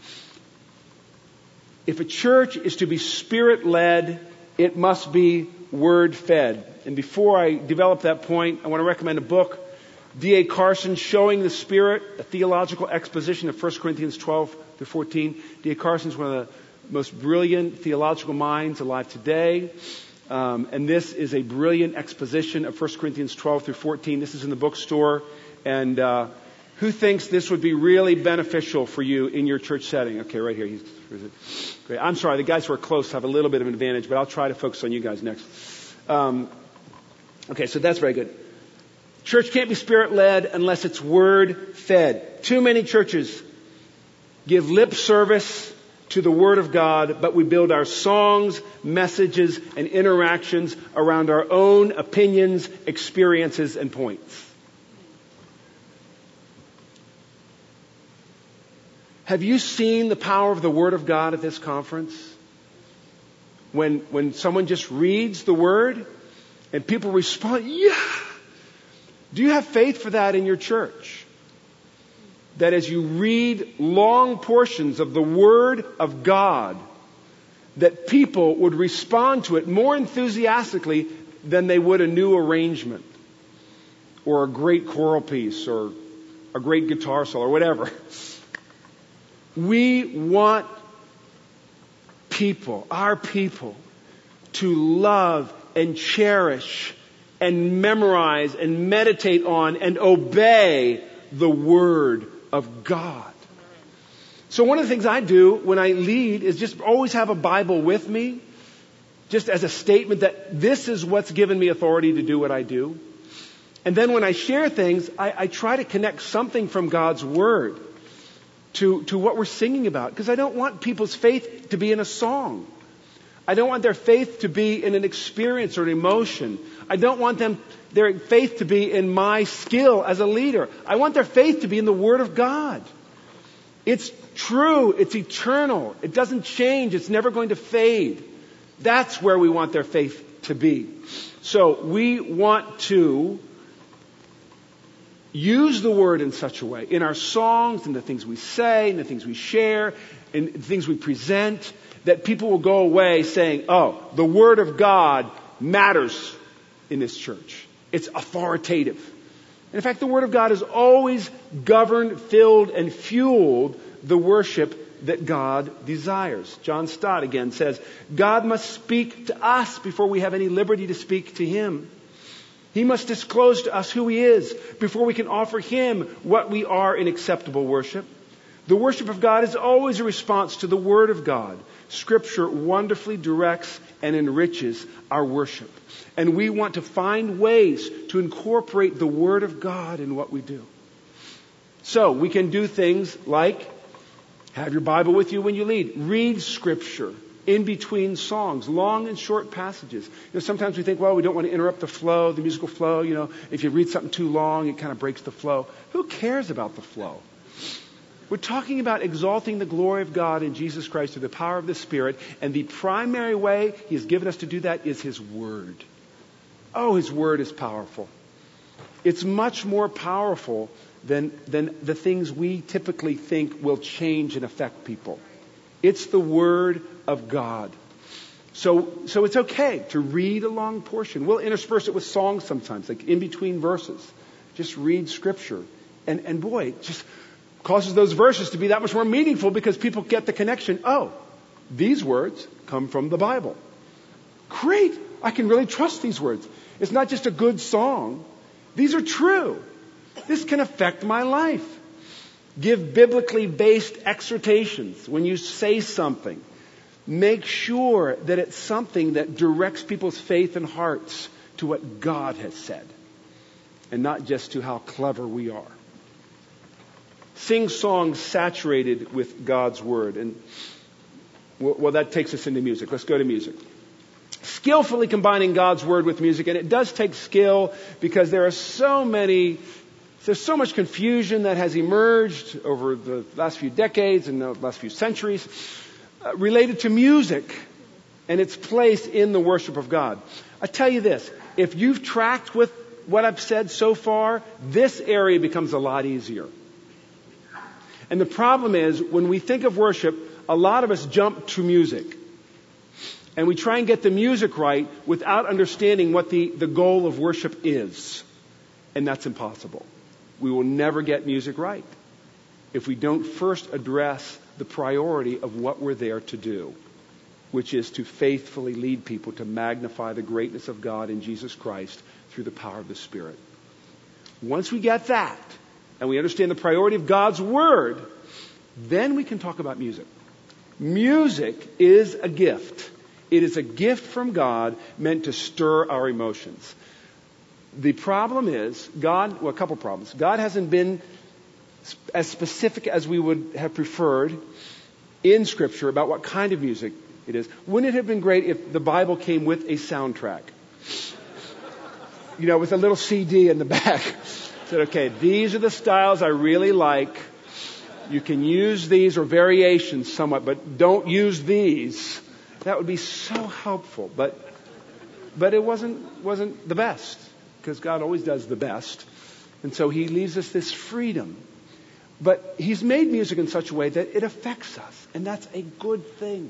If a church is to be Spirit-led, it must be Word-fed. And before I develop that point, I want to recommend a book, D A Carson, Showing the Spirit, a theological exposition of First Corinthians twelve through fourteen. D A Carson is one of the most brilliant theological minds alive today. Um, and this is a brilliant exposition of First Corinthians twelve through fourteen. This is in the bookstore. And uh, who thinks this would be really beneficial for you in your church setting? Okay, right here. He's, where is it? Great. I'm sorry, the guys who are close have a little bit of an advantage, but I'll try to focus on you guys next. Um, okay, so that's very good. Church can't be Spirit-led unless it's Word-fed. Too many churches give lip service to the Word of God, but we build our songs, messages, and interactions around our own opinions, experiences, and points. Have you seen the power of the Word of God at this conference? When, when someone just reads the Word and people respond, yeah. Do you have faith for that in your church? That as you read long portions of the Word of God, that people would respond to it more enthusiastically than they would a new arrangement or a great choral piece or a great guitar solo or whatever. We want people, our people, to love and cherish and memorize and meditate on and obey the Word of God. So one of the things I do when I lead is just always have a Bible with me, just as a statement that this is what's given me authority to do what I do. And then when I share things, I, I try to connect something from God's Word to, to what we're singing about. Because I don't want people's faith to be in a song. I don't want their faith to be in an experience or an emotion. I don't want them their faith to be in my skill as a leader. I want their faith to be in the Word of God. It's true. It's eternal. It doesn't change. It's never going to fade. That's where we want their faith to be. So we want to use the Word in such a way, in our songs, in the things we say, in the things we share, in the things we present, that people will go away saying, oh, the Word of God matters in this church. It's authoritative. And in fact, the Word of God has always governed, filled, and fueled the worship that God desires. John Stott again says, God must speak to us before we have any liberty to speak to Him. He must disclose to us who He is before we can offer Him what we are in acceptable worship. The worship of God is always a response to the Word of God. Scripture wonderfully directs and enriches our worship. And we want to find ways to incorporate the Word of God in what we do. So we can do things like have your Bible with you when you lead. Read Scripture in between songs, long and short passages. You know, sometimes we think, well, we don't want to interrupt the flow, the musical flow. You know, if you read something too long, it kind of breaks the flow. Who cares about the flow? We're talking about exalting the glory of God in Jesus Christ through the power of the Spirit. And the primary way He has given us to do that is His Word. Oh, His Word is powerful. It's much more powerful than, than the things we typically think will change and affect people. It's the Word of God. So, so it's okay to read a long portion. We'll intersperse it with songs sometimes, like in between verses. Just read Scripture. And, and boy, it just causes those verses to be that much more meaningful because people get the connection. Oh, these words come from the Bible. Great. I can really trust these words. It's not just a good song. These are true. This can affect my life. Give biblically based exhortations when you say something. Make sure that it's something that directs people's faith and hearts to what God has said and not just to how clever we are. Sing songs saturated with God's Word. And well, that takes us into music. Let's go to music. Skillfully combining God's Word with music. And it does take skill because there are so many, there's so much confusion that has emerged over the last few decades and the last few centuries uh, related to music and its place in the worship of God. I tell you this, if you've tracked with what I've said so far, this area becomes a lot easier. And the problem is, when we think of worship, a lot of us jump to music. And we try and get the music right without understanding what the, the goal of worship is. And that's impossible. We will never get music right if we don't first address the priority of what we're there to do, which is to faithfully lead people to magnify the greatness of God in Jesus Christ through the power of the Spirit. Once we get that, and we understand the priority of God's Word, then we can talk about music. Music is a gift. It is a gift from God meant to stir our emotions. The problem is, God, well, a couple problems. God hasn't been as specific as we would have preferred in Scripture about what kind of music it is. Wouldn't it have been great if the Bible came with a soundtrack? You know, with a little C D in the back. Said, okay, these are the styles I really like. You can use these or variations somewhat, but don't use these. That would be so helpful. But but it wasn't wasn't the best, because God always does the best. And so He leaves us this freedom. But He's made music in such a way that it affects us. And that's a good thing.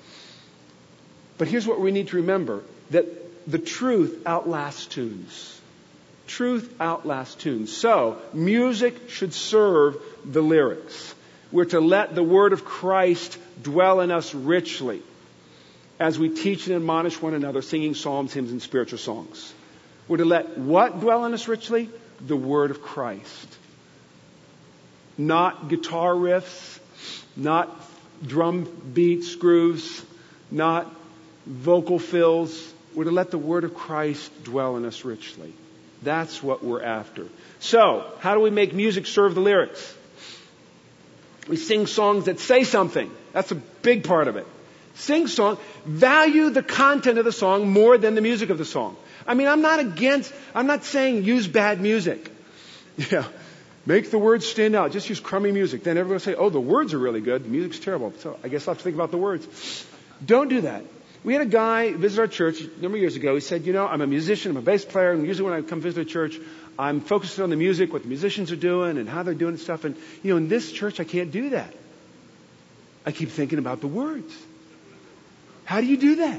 But here's what we need to remember. That the truth outlasts tunes. Truth outlasts tunes. So, music should serve the lyrics. We're to let the Word of Christ dwell in us richly. as we teach and admonish one another, singing psalms, hymns, and spiritual songs. We're to let what dwell in us richly? The word of Christ. Not guitar riffs, not drum beats, grooves, not vocal fills. We're to let the word of Christ dwell in us richly. That's what we're after. So, how do we make music serve the lyrics? We sing songs that say something. That's a big part of it. Sing song, value the content of the song more than the music of the song. I mean, I'm not against, I'm not saying use bad music. Yeah. Make the words stand out. Just use crummy music. Then everyone will say, oh, the words are really good. The music's terrible. So I guess I'll have to think about the words. Don't do that. We had a guy visit our church a number of years ago. He said, you know, I'm a musician, I'm a bass player, and usually when I come visit a church, I'm focused on the music, what the musicians are doing, and how they're doing and stuff. And, you know, in this church, I can't do that. I keep thinking about the words. How do you do that?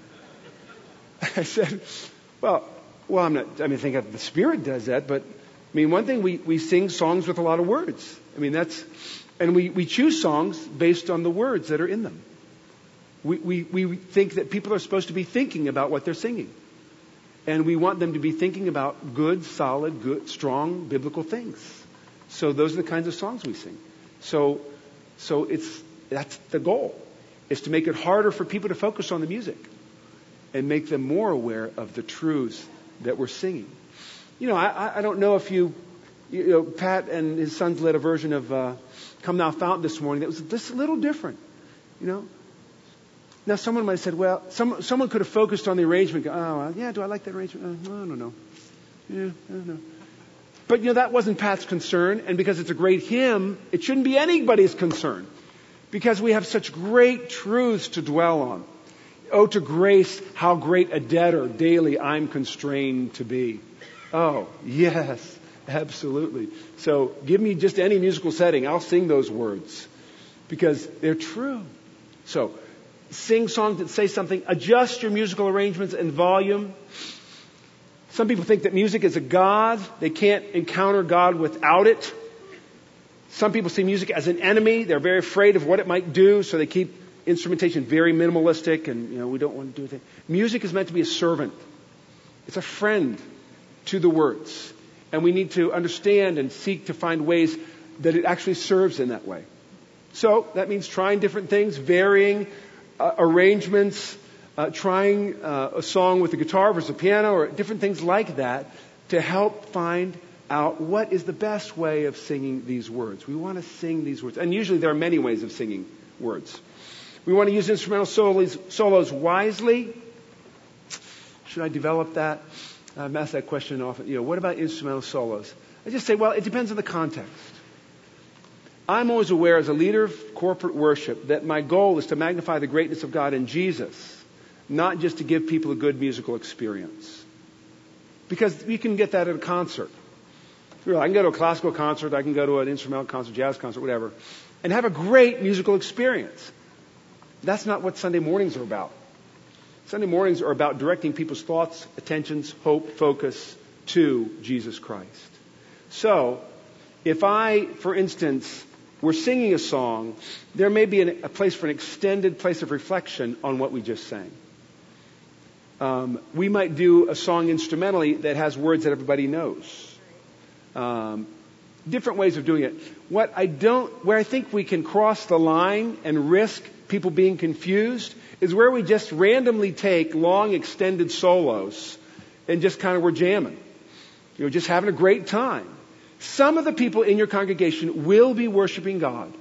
I said, well, well, I'm not, I mean, I think the Spirit does that, but, I mean, one thing, we, we sing songs with a lot of words. I mean, that's, and we, we choose songs based on the words that are in them. We, we, we think that people are supposed to be thinking about what they're singing. And we want them to be thinking about good, solid, good, strong, biblical things. So those are the kinds of songs we sing. So, so it's, that's the goal, is to make it harder for people to focus on the music and make them more aware of the truths that we're singing. You know, I, I don't know if you, you know, Pat and his sons led a version of uh, Come Thou Fount this morning that was just a little different, you know. Now, someone might have said, well, some, someone could have focused on the arrangement. Go, oh, yeah, do I like that arrangement? Uh, I don't know. Yeah, I don't know. But, you know, that wasn't Pat's concern. And because it's a great hymn, it shouldn't be anybody's concern. Because we have such great truths to dwell on. Oh, to grace, how great a debtor daily I'm constrained to be. Oh, yes, absolutely. So give me just any musical setting. I'll sing those words. Because they're true. So, sing songs that say something. Adjust your musical arrangements and volume. Some people think that music is a god. They can't encounter God without it. Some people see music as an enemy. They're very afraid of what it might do, so they keep instrumentation very minimalistic, and you know we don't want to do anything. Music is meant to be a servant. It's a friend to the words. And we need to understand and seek to find ways that it actually serves in that way. So that means trying different things, varying Uh, arrangements, uh, trying uh, a song with a guitar versus a piano or different things like that to help find out what is the best way of singing these words. We want to sing these words. And usually there are many ways of singing words. We want to use instrumental solos, solos wisely. Should I develop that? I'm asked that question often. You know, what about instrumental solos? I just say, well, it depends on the context. I'm always aware as a leader of corporate worship that my goal is to magnify the greatness of God in Jesus, not just to give people a good musical experience. Because you can get that at a concert. I can go to a classical concert, I can go to an instrumental concert, jazz concert, whatever, and have a great musical experience. That's not what Sunday mornings are about. Sunday mornings are about directing people's thoughts, attentions, hope, focus to Jesus Christ. So, if I, for instance, we're singing a song, there may be an, a place for an extended place of reflection on what we just sang. Um, we might do a song instrumentally that has words that everybody knows. Um, different ways of doing it. What I don't, where I think we can cross the line and risk people being confused is where we just randomly take long extended solos and just kind of we're jamming. You know, just having a great time. Some of the people in your congregation will be worshiping God,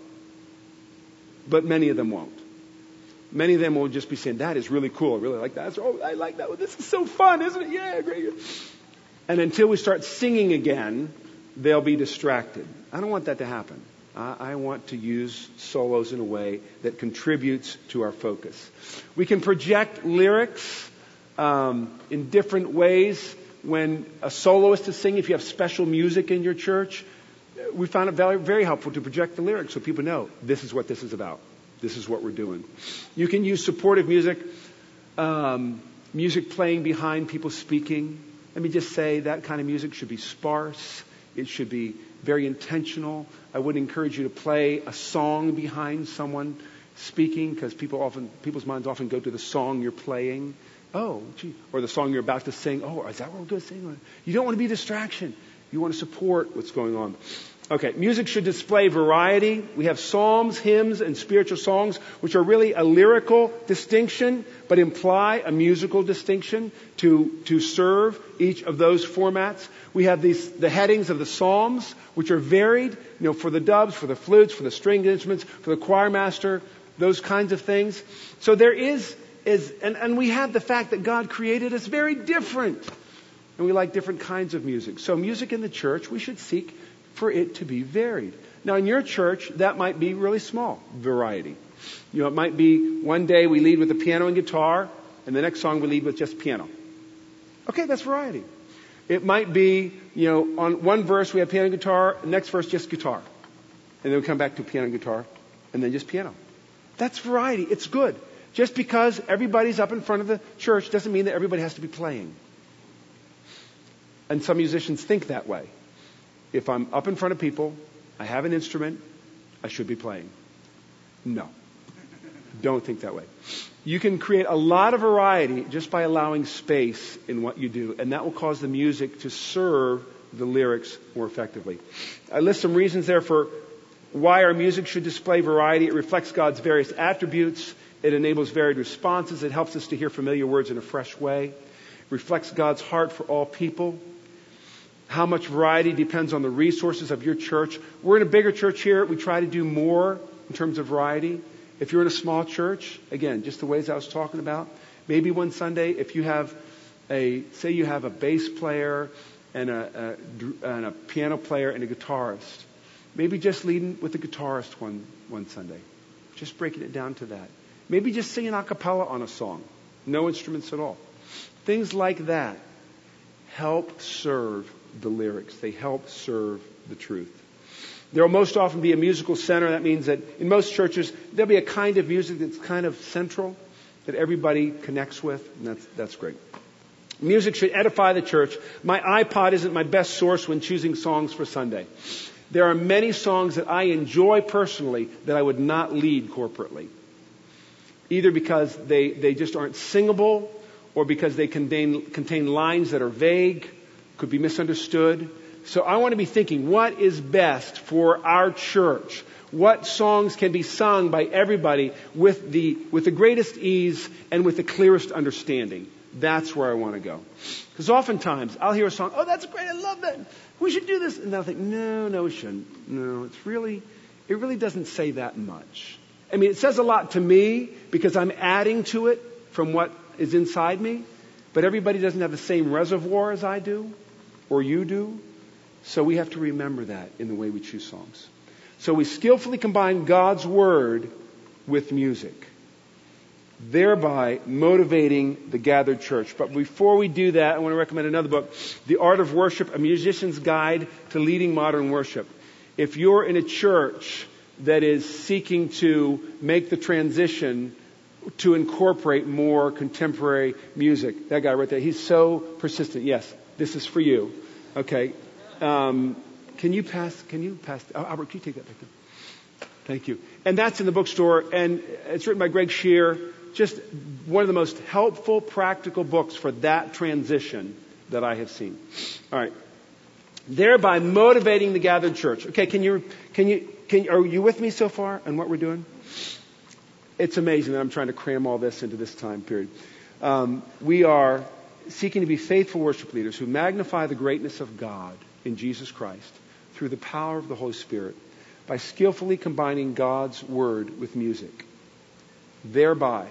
but many of them won't. Many of them will just be saying, that is really cool. I really like that. Oh, I like that. This is so fun, isn't it? Yeah, great. And until we start singing again, they'll be distracted. I don't want that to happen. I, I want to use solos in a way that contributes to our focus. We can project lyrics um, in different ways. When a soloist is singing, if you have special music in your church, we found it very, very helpful to project the lyrics so people know this is what this is about. This is what we're doing. You can use supportive music, um, music playing behind people speaking. Let me just say that kind of music should be sparse. It should be very intentional. I would encourage you to play a song behind someone speaking, because people often, people's minds often go to the song you're playing. Oh, gee. Or the song you're about to sing. Oh, is that what we're going to sing? You don't want to be a distraction. You want to support what's going on. Okay, music should display variety. We have psalms, hymns, and spiritual songs, which are really a lyrical distinction, but imply a musical distinction to, to serve each of those formats. We have these, the headings of the psalms, which are varied, you know, for the dubs, for the flutes, for the stringed instruments, for the choir master, those kinds of things. So there is, is and, and we have the fact that God created us very different. And we like different kinds of music. So music in the church, we should seek for it to be varied. Now in your church, that might be really small variety. You know, it might be one day we lead with the piano and guitar, and the next song we lead with just piano. Okay, that's variety. It might be, you know, on one verse we have piano and guitar, next verse just guitar. And then we come back to piano and guitar, and then just piano. That's variety. It's good. Just because everybody's up in front of the church doesn't mean that everybody has to be playing. And some musicians think that way. If I'm up in front of people, I have an instrument, I should be playing. No. Don't think that way. You can create a lot of variety just by allowing space in what you do, and that will cause the music to serve the lyrics more effectively. I list some reasons there for why our music should display variety. It reflects God's various attributes. It enables varied responses. It helps us to hear familiar words in a fresh way. It reflects God's heart for all people. How much variety depends on the resources of your church. We're in a bigger church here. We try to do more in terms of variety. If you're in a small church, again, just the ways I was talking about, maybe one Sunday, if you have a, say you have a bass player and a, a, and a piano player and a guitarist, maybe just leading with the guitarist one, one Sunday. Just breaking it down to that. Maybe just singing a cappella on a song. No instruments at all. Things like that help serve the lyrics. They help serve the truth. There will most often be a musical center. That means that in most churches, there'll be a kind of music that's kind of central, that everybody connects with, and that's, that's great. Music should edify the church. My iPod isn't my best source when choosing songs for Sunday. There are many songs that I enjoy personally that I would not lead corporately. Either because they, they just aren't singable, or because they contain, contain lines that are vague, could be misunderstood. So I want to be thinking, what is best for our church? What songs can be sung by everybody with the, with the greatest ease and with the clearest understanding? That's where I want to go. Because oftentimes I'll hear a song, oh, that's great, I love that. We should do this. And I'll think, no, no, we shouldn't. No, it's really, it really doesn't say that much. I mean, it says a lot to me because I'm adding to it from what is inside me. But everybody doesn't have the same reservoir as I do, or you do. So we have to remember that in the way we choose songs. So we skillfully combine God's Word with music, thereby motivating the gathered church. But before we do that, I want to recommend another book, The Art of Worship, A Musician's Guide to Leading Modern Worship. If you're in a church that is seeking to make the transition to incorporate more contemporary music, that guy right there, he's so persistent. Yes, this is for you. Okay. Um, can you pass, can you pass, oh, Albert, can you take that back there? Thank you. And that's in the bookstore, and it's written by Greg Shear. Just one of the most helpful, practical books for that transition that I have seen. All right. Thereby motivating the gathered church. Okay, can you, can you, can you, are you with me so far on what we're doing? It's amazing that I'm trying to cram all this into this time period. Um, we are seeking to be faithful worship leaders who magnify the greatness of God in Jesus Christ through the power of the Holy Spirit by skillfully combining God's Word with music, thereby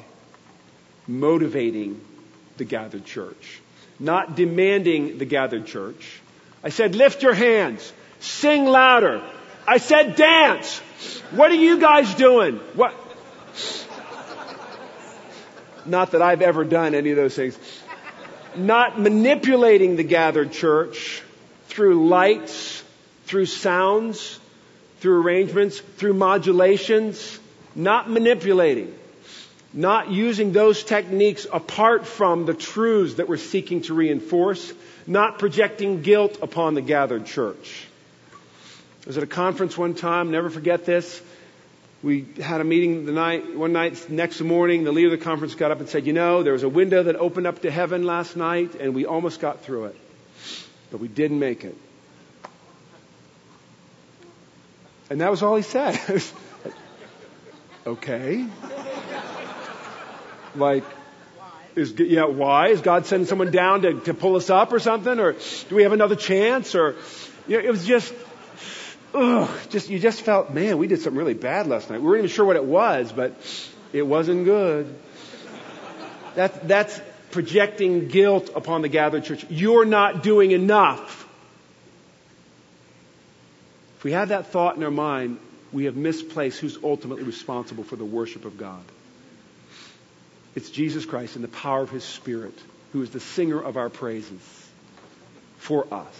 motivating the gathered church, not demanding the gathered church. I said, lift your hands, sing louder. I said, dance. What are you guys doing? What? Not that I've ever done any of those things. Not manipulating the gathered church through lights, through sounds, through arrangements, through modulations. Not manipulating. Not using those techniques apart from the truths that we're seeking to reinforce. Not projecting guilt upon the gathered church. I was at a conference one time, never forget this. We had a meeting the night, one night, next morning, the leader of the conference got up and said, you know, there was a window that opened up to heaven last night and we almost got through it. But we didn't make it. And that was all he said. Okay. Like, is, yeah, why? Is God sending someone down to, to pull us up or something? Or do we have another chance? Or, you know, it was just, ugh, just, you just felt, man, we did something really bad last night. We weren't even sure what it was, but it wasn't good. That, that's projecting guilt upon the gathered church. You're not doing enough. If we have that thought in our mind, we have misplaced who's ultimately responsible for the worship of God. It's Jesus Christ in the power of His Spirit, who is the singer of our praises for us.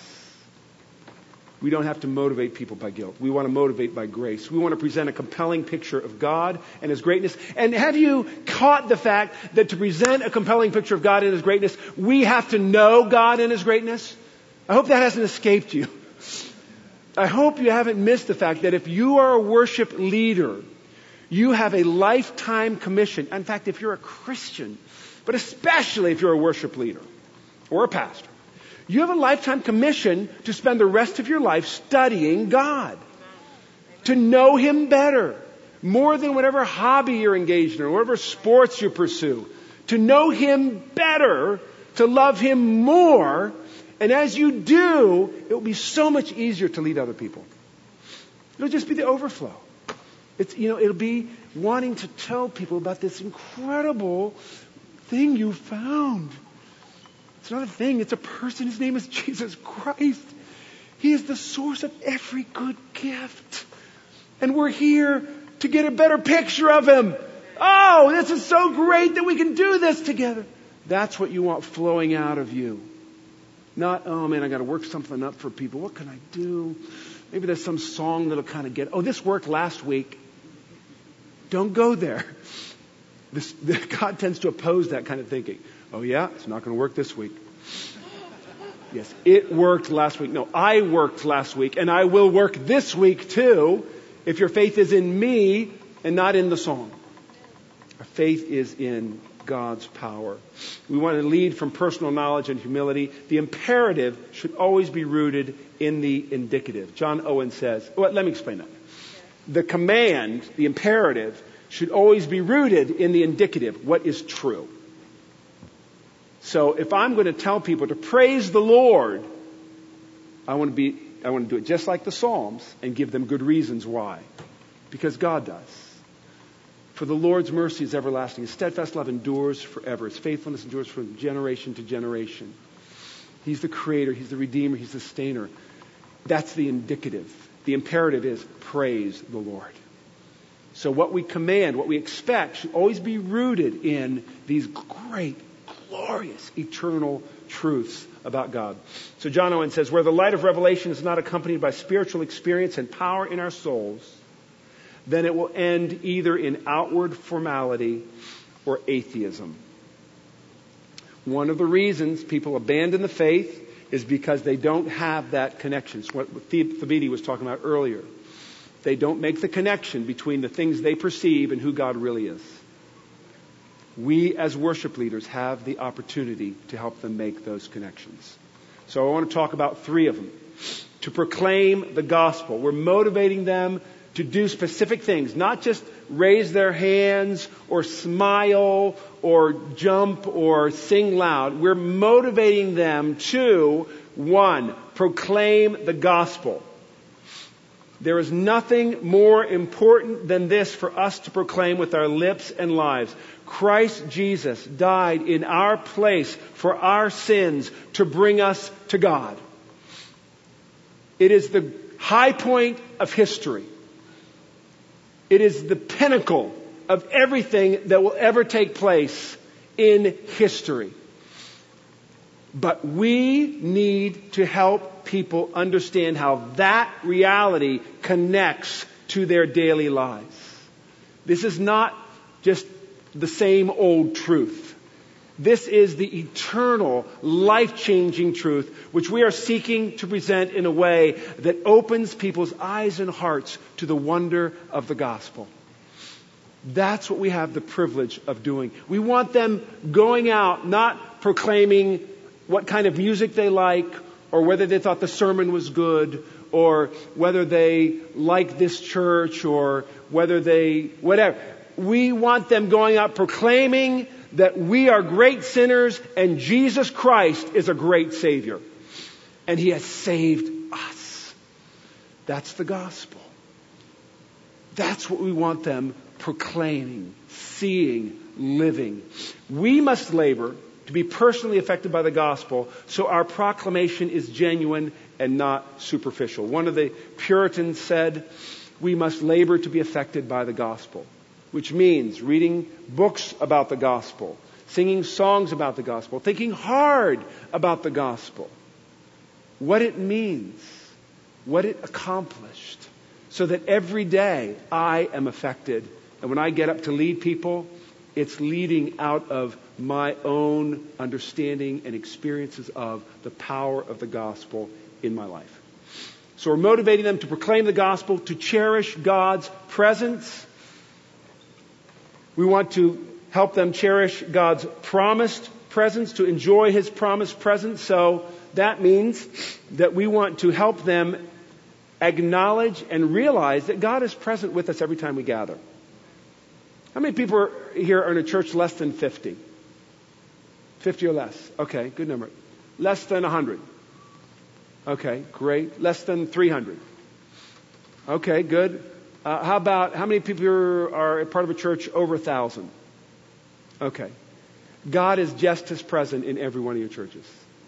We don't have to motivate people by guilt. We want to motivate by grace. We want to present a compelling picture of God and His greatness. And have you caught the fact that to present a compelling picture of God and His greatness, we have to know God and His greatness? I hope that hasn't escaped you. I hope you haven't missed the fact that if you are a worship leader, you have a lifetime commission. In fact, if you're a Christian, but especially if you're a worship leader or a pastor, you have a lifetime commission to spend the rest of your life studying God, to know Him better, more than whatever hobby you're engaged in or whatever sports you pursue, to know Him better, to love Him more. And as you do, it will be so much easier to lead other people. It'll just be the overflow. It's, you know, it'll be wanting to tell people about this incredible thing you found. It's not a thing, it's a person. His name is Jesus Christ. He is the source of every good gift. And we're here to get a better picture of Him. Oh, this is so great that we can do this together. That's what you want flowing out of you. Not, oh man, I got to work something up for people. What can I do? Maybe there's some song that'll kind of get, oh, this worked last week. Don't go there. This, God tends to oppose that kind of thinking. Oh yeah, it's not going to work this week. Yes, it worked last week. No, I worked last week and I will work this week too if your faith is in me and not in the song. Our faith is in God's power. We want to lead from personal knowledge and humility. The imperative should always be rooted in the indicative. John Owen says, well, let me explain that. The command, the imperative, should always be rooted in the indicative, what is true. So if I'm going to tell people to praise the Lord, I want to be, I want to do it just like the Psalms and give them good reasons why. Because God does. For the Lord's mercy is everlasting. His steadfast love endures forever. His faithfulness endures from generation to generation. He's the creator. He's the redeemer. He's the sustainer. That's the indicative. The imperative is praise the Lord. So what we command, what we expect should always be rooted in these great, glorious, eternal truths about God. So John Owen says, where the light of revelation is not accompanied by spiritual experience and power in our souls, then it will end either in outward formality or atheism. One of the reasons people abandon the faith is because they don't have that connection. It's what Thabiti was talking about earlier. They don't make the connection between the things they perceive and who God really is. We as worship leaders have the opportunity to help them make those connections. So I want to talk about three of them. To proclaim the gospel. We're motivating them to do specific things, not just raise their hands or smile or jump or sing loud. We're motivating them to, one, proclaim the gospel. There is nothing more important than this for us to proclaim with our lips and lives. Christ Jesus died in our place for our sins to bring us to God. It is the high point of history. It is the pinnacle of everything that will ever take place in history. But we need to help people understand how that reality connects to their daily lives. This is not just the same old truth. This is the eternal, life-changing truth which we are seeking to present in a way that opens people's eyes and hearts to the wonder of the gospel. That's what we have the privilege of doing. We want them going out, not proclaiming what kind of music they like, or whether they thought the sermon was good, or whether they like this church, or whether they, whatever. We want them going out proclaiming that we are great sinners and Jesus Christ is a great Savior. And He has saved us. That's the gospel. That's what we want them proclaiming, seeing, living. We must labor to be personally affected by the gospel so our proclamation is genuine and not superficial. One of the Puritans said, we must labor to be affected by the gospel, which means reading books about the gospel, singing songs about the gospel, thinking hard about the gospel, what it means, what it accomplished, so that every day I am affected. And when I get up to lead people, it's leading out of my own understanding and experiences of the power of the gospel in my life. So we're motivating them to proclaim the gospel, to cherish God's presence. We want to help them cherish God's promised presence, to enjoy His promised presence. So that means that we want to help them acknowledge and realize that God is present with us every time we gather. How many people are here are in a church less than fifty? fifty or less. Okay, good number. Less than one hundred. Okay, great. Less than three hundred. Okay, good. Uh, how about, how many people are a part of a church over one thousand? Okay. God is just as present in every one of your churches.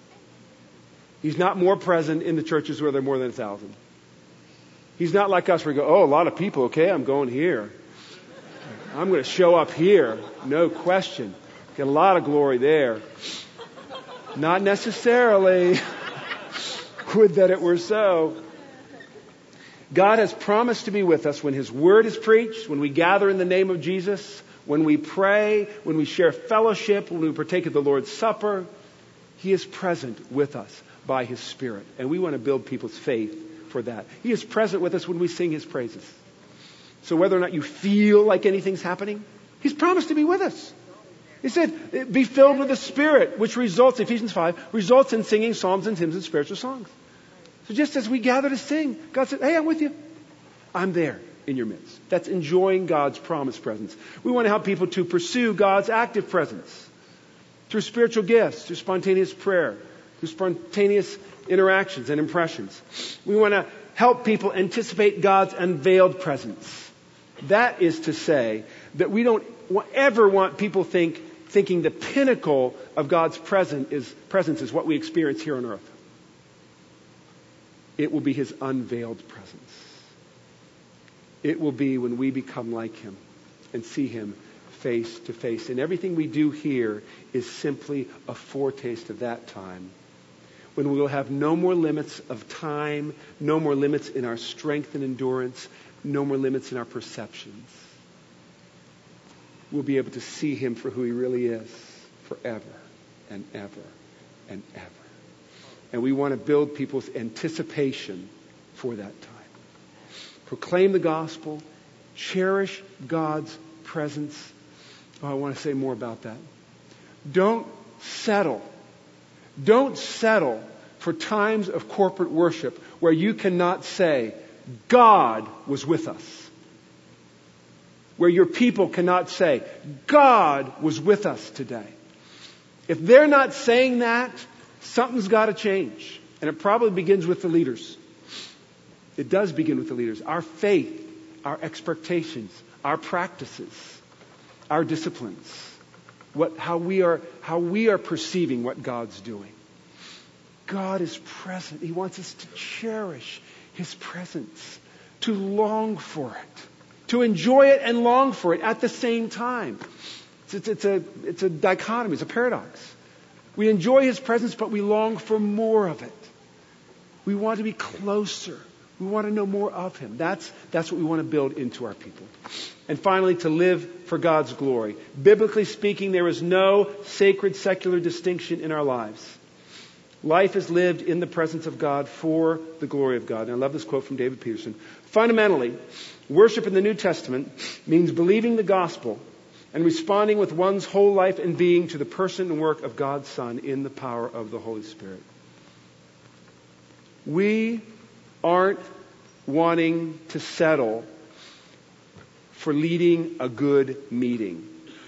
He's not more present in the churches where there are more than one thousand. He's not like us where we go, oh, a lot of people, okay, I'm going here. I'm going to show up here. No question. Get a lot of glory there. Not necessarily. Would that it were so. God has promised to be with us when His Word is preached, when we gather in the name of Jesus, when we pray, when we share fellowship, when we partake of the Lord's Supper. He is present with us by His Spirit. And we want to build people's faith for that. He is present with us when we sing His praises. So whether or not you feel like anything's happening, He's promised to be with us. He said, be filled with the Spirit, which results, Ephesians five, results in singing psalms and hymns and spiritual songs. So just as we gather to sing, God said, hey, I'm with you. I'm there in your midst. That's enjoying God's promised presence. We want to help people to pursue God's active presence through spiritual gifts, through spontaneous prayer, through spontaneous interactions and impressions. We want to help people anticipate God's unveiled presence. That is to say that we don't ever want people think thinking the pinnacle of God's presence is, presence is what we experience here on earth. It will be His unveiled presence. It will be when we become like Him and see Him face to face. And everything we do here is simply a foretaste of that time, when we will have no more limits of time, no more limits in our strength and endurance, no more limits in our perceptions. We'll be able to see Him for who He really is forever and ever and ever. And we want to build people's anticipation for that time. Proclaim the gospel. Cherish God's presence. Oh, I want to say more about that. Don't settle. Don't settle for times of corporate worship where you cannot say, God was with us. Where your people cannot say, God was with us today. If they're not saying that, something's got to change. And it probably begins with the leaders. It does begin with the leaders. Our faith, our expectations, our practices, our disciplines, what, how we are, how we are perceiving what God's doing. God is present. He wants us to cherish His presence, to long for it, to enjoy it and long for it at the same time. It's, it's, it's, a, it's a dichotomy. It's a paradox. We enjoy His presence, but we long for more of it. We want to be closer. We want to know more of Him. That's, that's what we want to build into our people. And finally, to live for God's glory. Biblically speaking, there is no sacred secular distinction in our lives. Life is lived in the presence of God for the glory of God. And I love this quote from David Peterson. Fundamentally, worship in the New Testament means believing the gospel and responding with one's whole life and being to the person and work of God's Son in the power of the Holy Spirit. We aren't wanting to settle for leading a good meeting.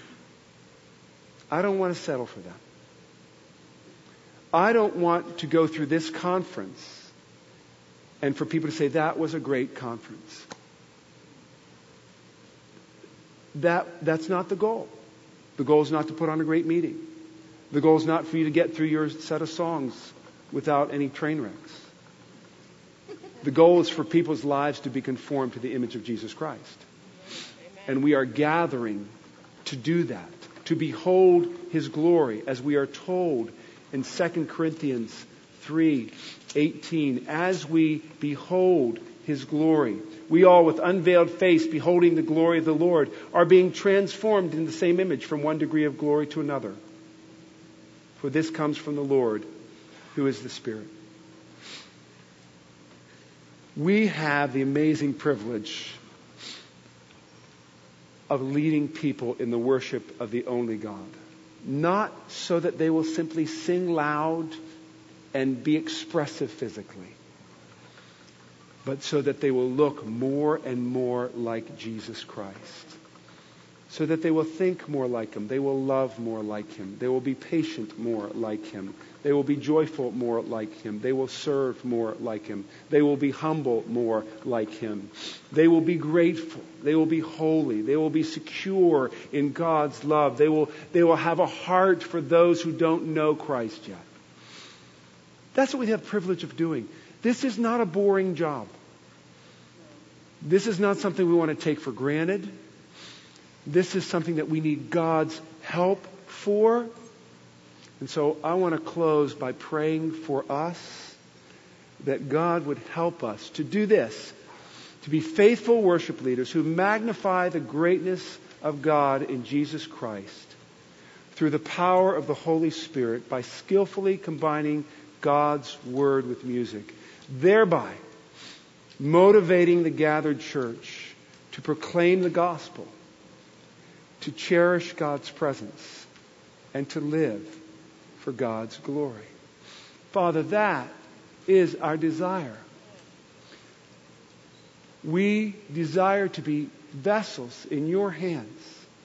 I don't want to settle for that. I don't want to go through this conference and for people to say, that was a great conference. That, that's not the goal. The goal is not to put on a great meeting. The goal is not for you to get through your set of songs without any train wrecks. The goal is for people's lives to be conformed to the image of Jesus Christ. Amen. And we are gathering to do that, to behold His glory, as we are told in Second Corinthians three eighteen, as we behold His glory. We all, with unveiled face, beholding the glory of the Lord, are being transformed in the same image from one degree of glory to another. For this comes from the Lord, who is the Spirit. We have the amazing privilege of leading people in the worship of the only God. Not so that they will simply sing loud and be expressive physically, but so that they will look more and more like Jesus Christ. So that they will think more like Him. They will love more like Him. They will be patient more like Him. They will be joyful more like Him. They will serve more like Him. They will be humble more like Him. They will be grateful. They will be holy. They will be secure in God's love. They will, they will have a heart for those who don't know Christ yet. That's what we have the privilege of doing. This is not a boring job. This is not something we want to take for granted. This is something that we need God's help for. And so I want to close by praying for us that God would help us to do this, to be faithful worship leaders who magnify the greatness of God in Jesus Christ through the power of the Holy Spirit by skillfully combining God's Word with music, thereby motivating the gathered church to proclaim the gospel, to cherish God's presence, and to live for God's glory. Father, that is our desire. We desire to be vessels in your hands,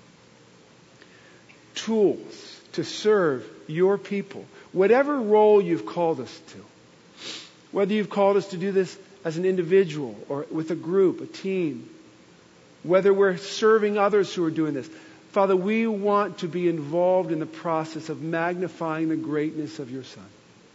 tools to serve your people, whatever role you've called us to. Whether you've called us to do this as an individual or with a group, a team, whether we're serving others who are doing this. Father, we want to be involved in the process of magnifying the greatness of your Son.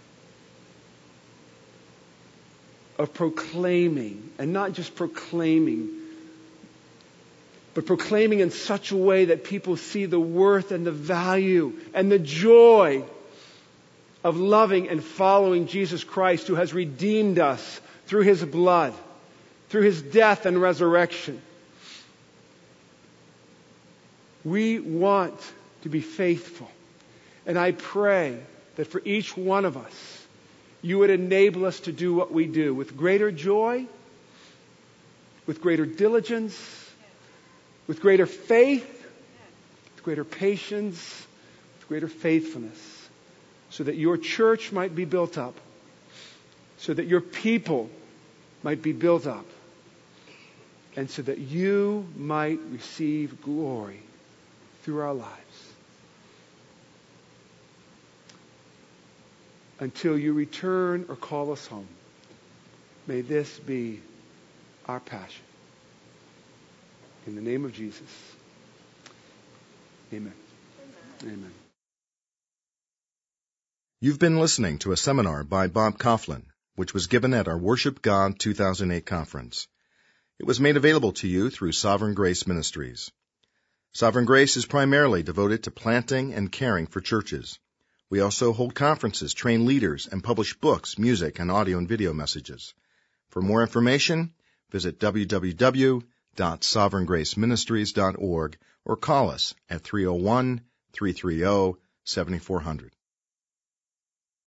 Of proclaiming, and not just proclaiming, but proclaiming in such a way that people see the worth and the value and the joy of loving and following Jesus Christ, who has redeemed us through His blood, through His death and resurrection. We want to be faithful. And I pray that for each one of us, you would enable us to do what we do with greater joy, with greater diligence, with greater faith, with greater patience, with greater faithfulness, so that your church might be built up, so that your people might be built up, and so that you might receive glory through our lives. Until you return or call us home, may this be our passion. In the name of Jesus. Amen. Amen. Amen. You've been listening to a seminar by Bob Coughlin, which was given at our Worship God two thousand eight conference. It was made available to you through Sovereign Grace Ministries. Sovereign Grace is primarily devoted to planting and caring for churches. We also hold conferences, train leaders, and publish books, music, and audio and video messages. For more information, visit w w w dot sovereign grace ministries dot org or call us at three oh one, three three oh, seven four zero zero.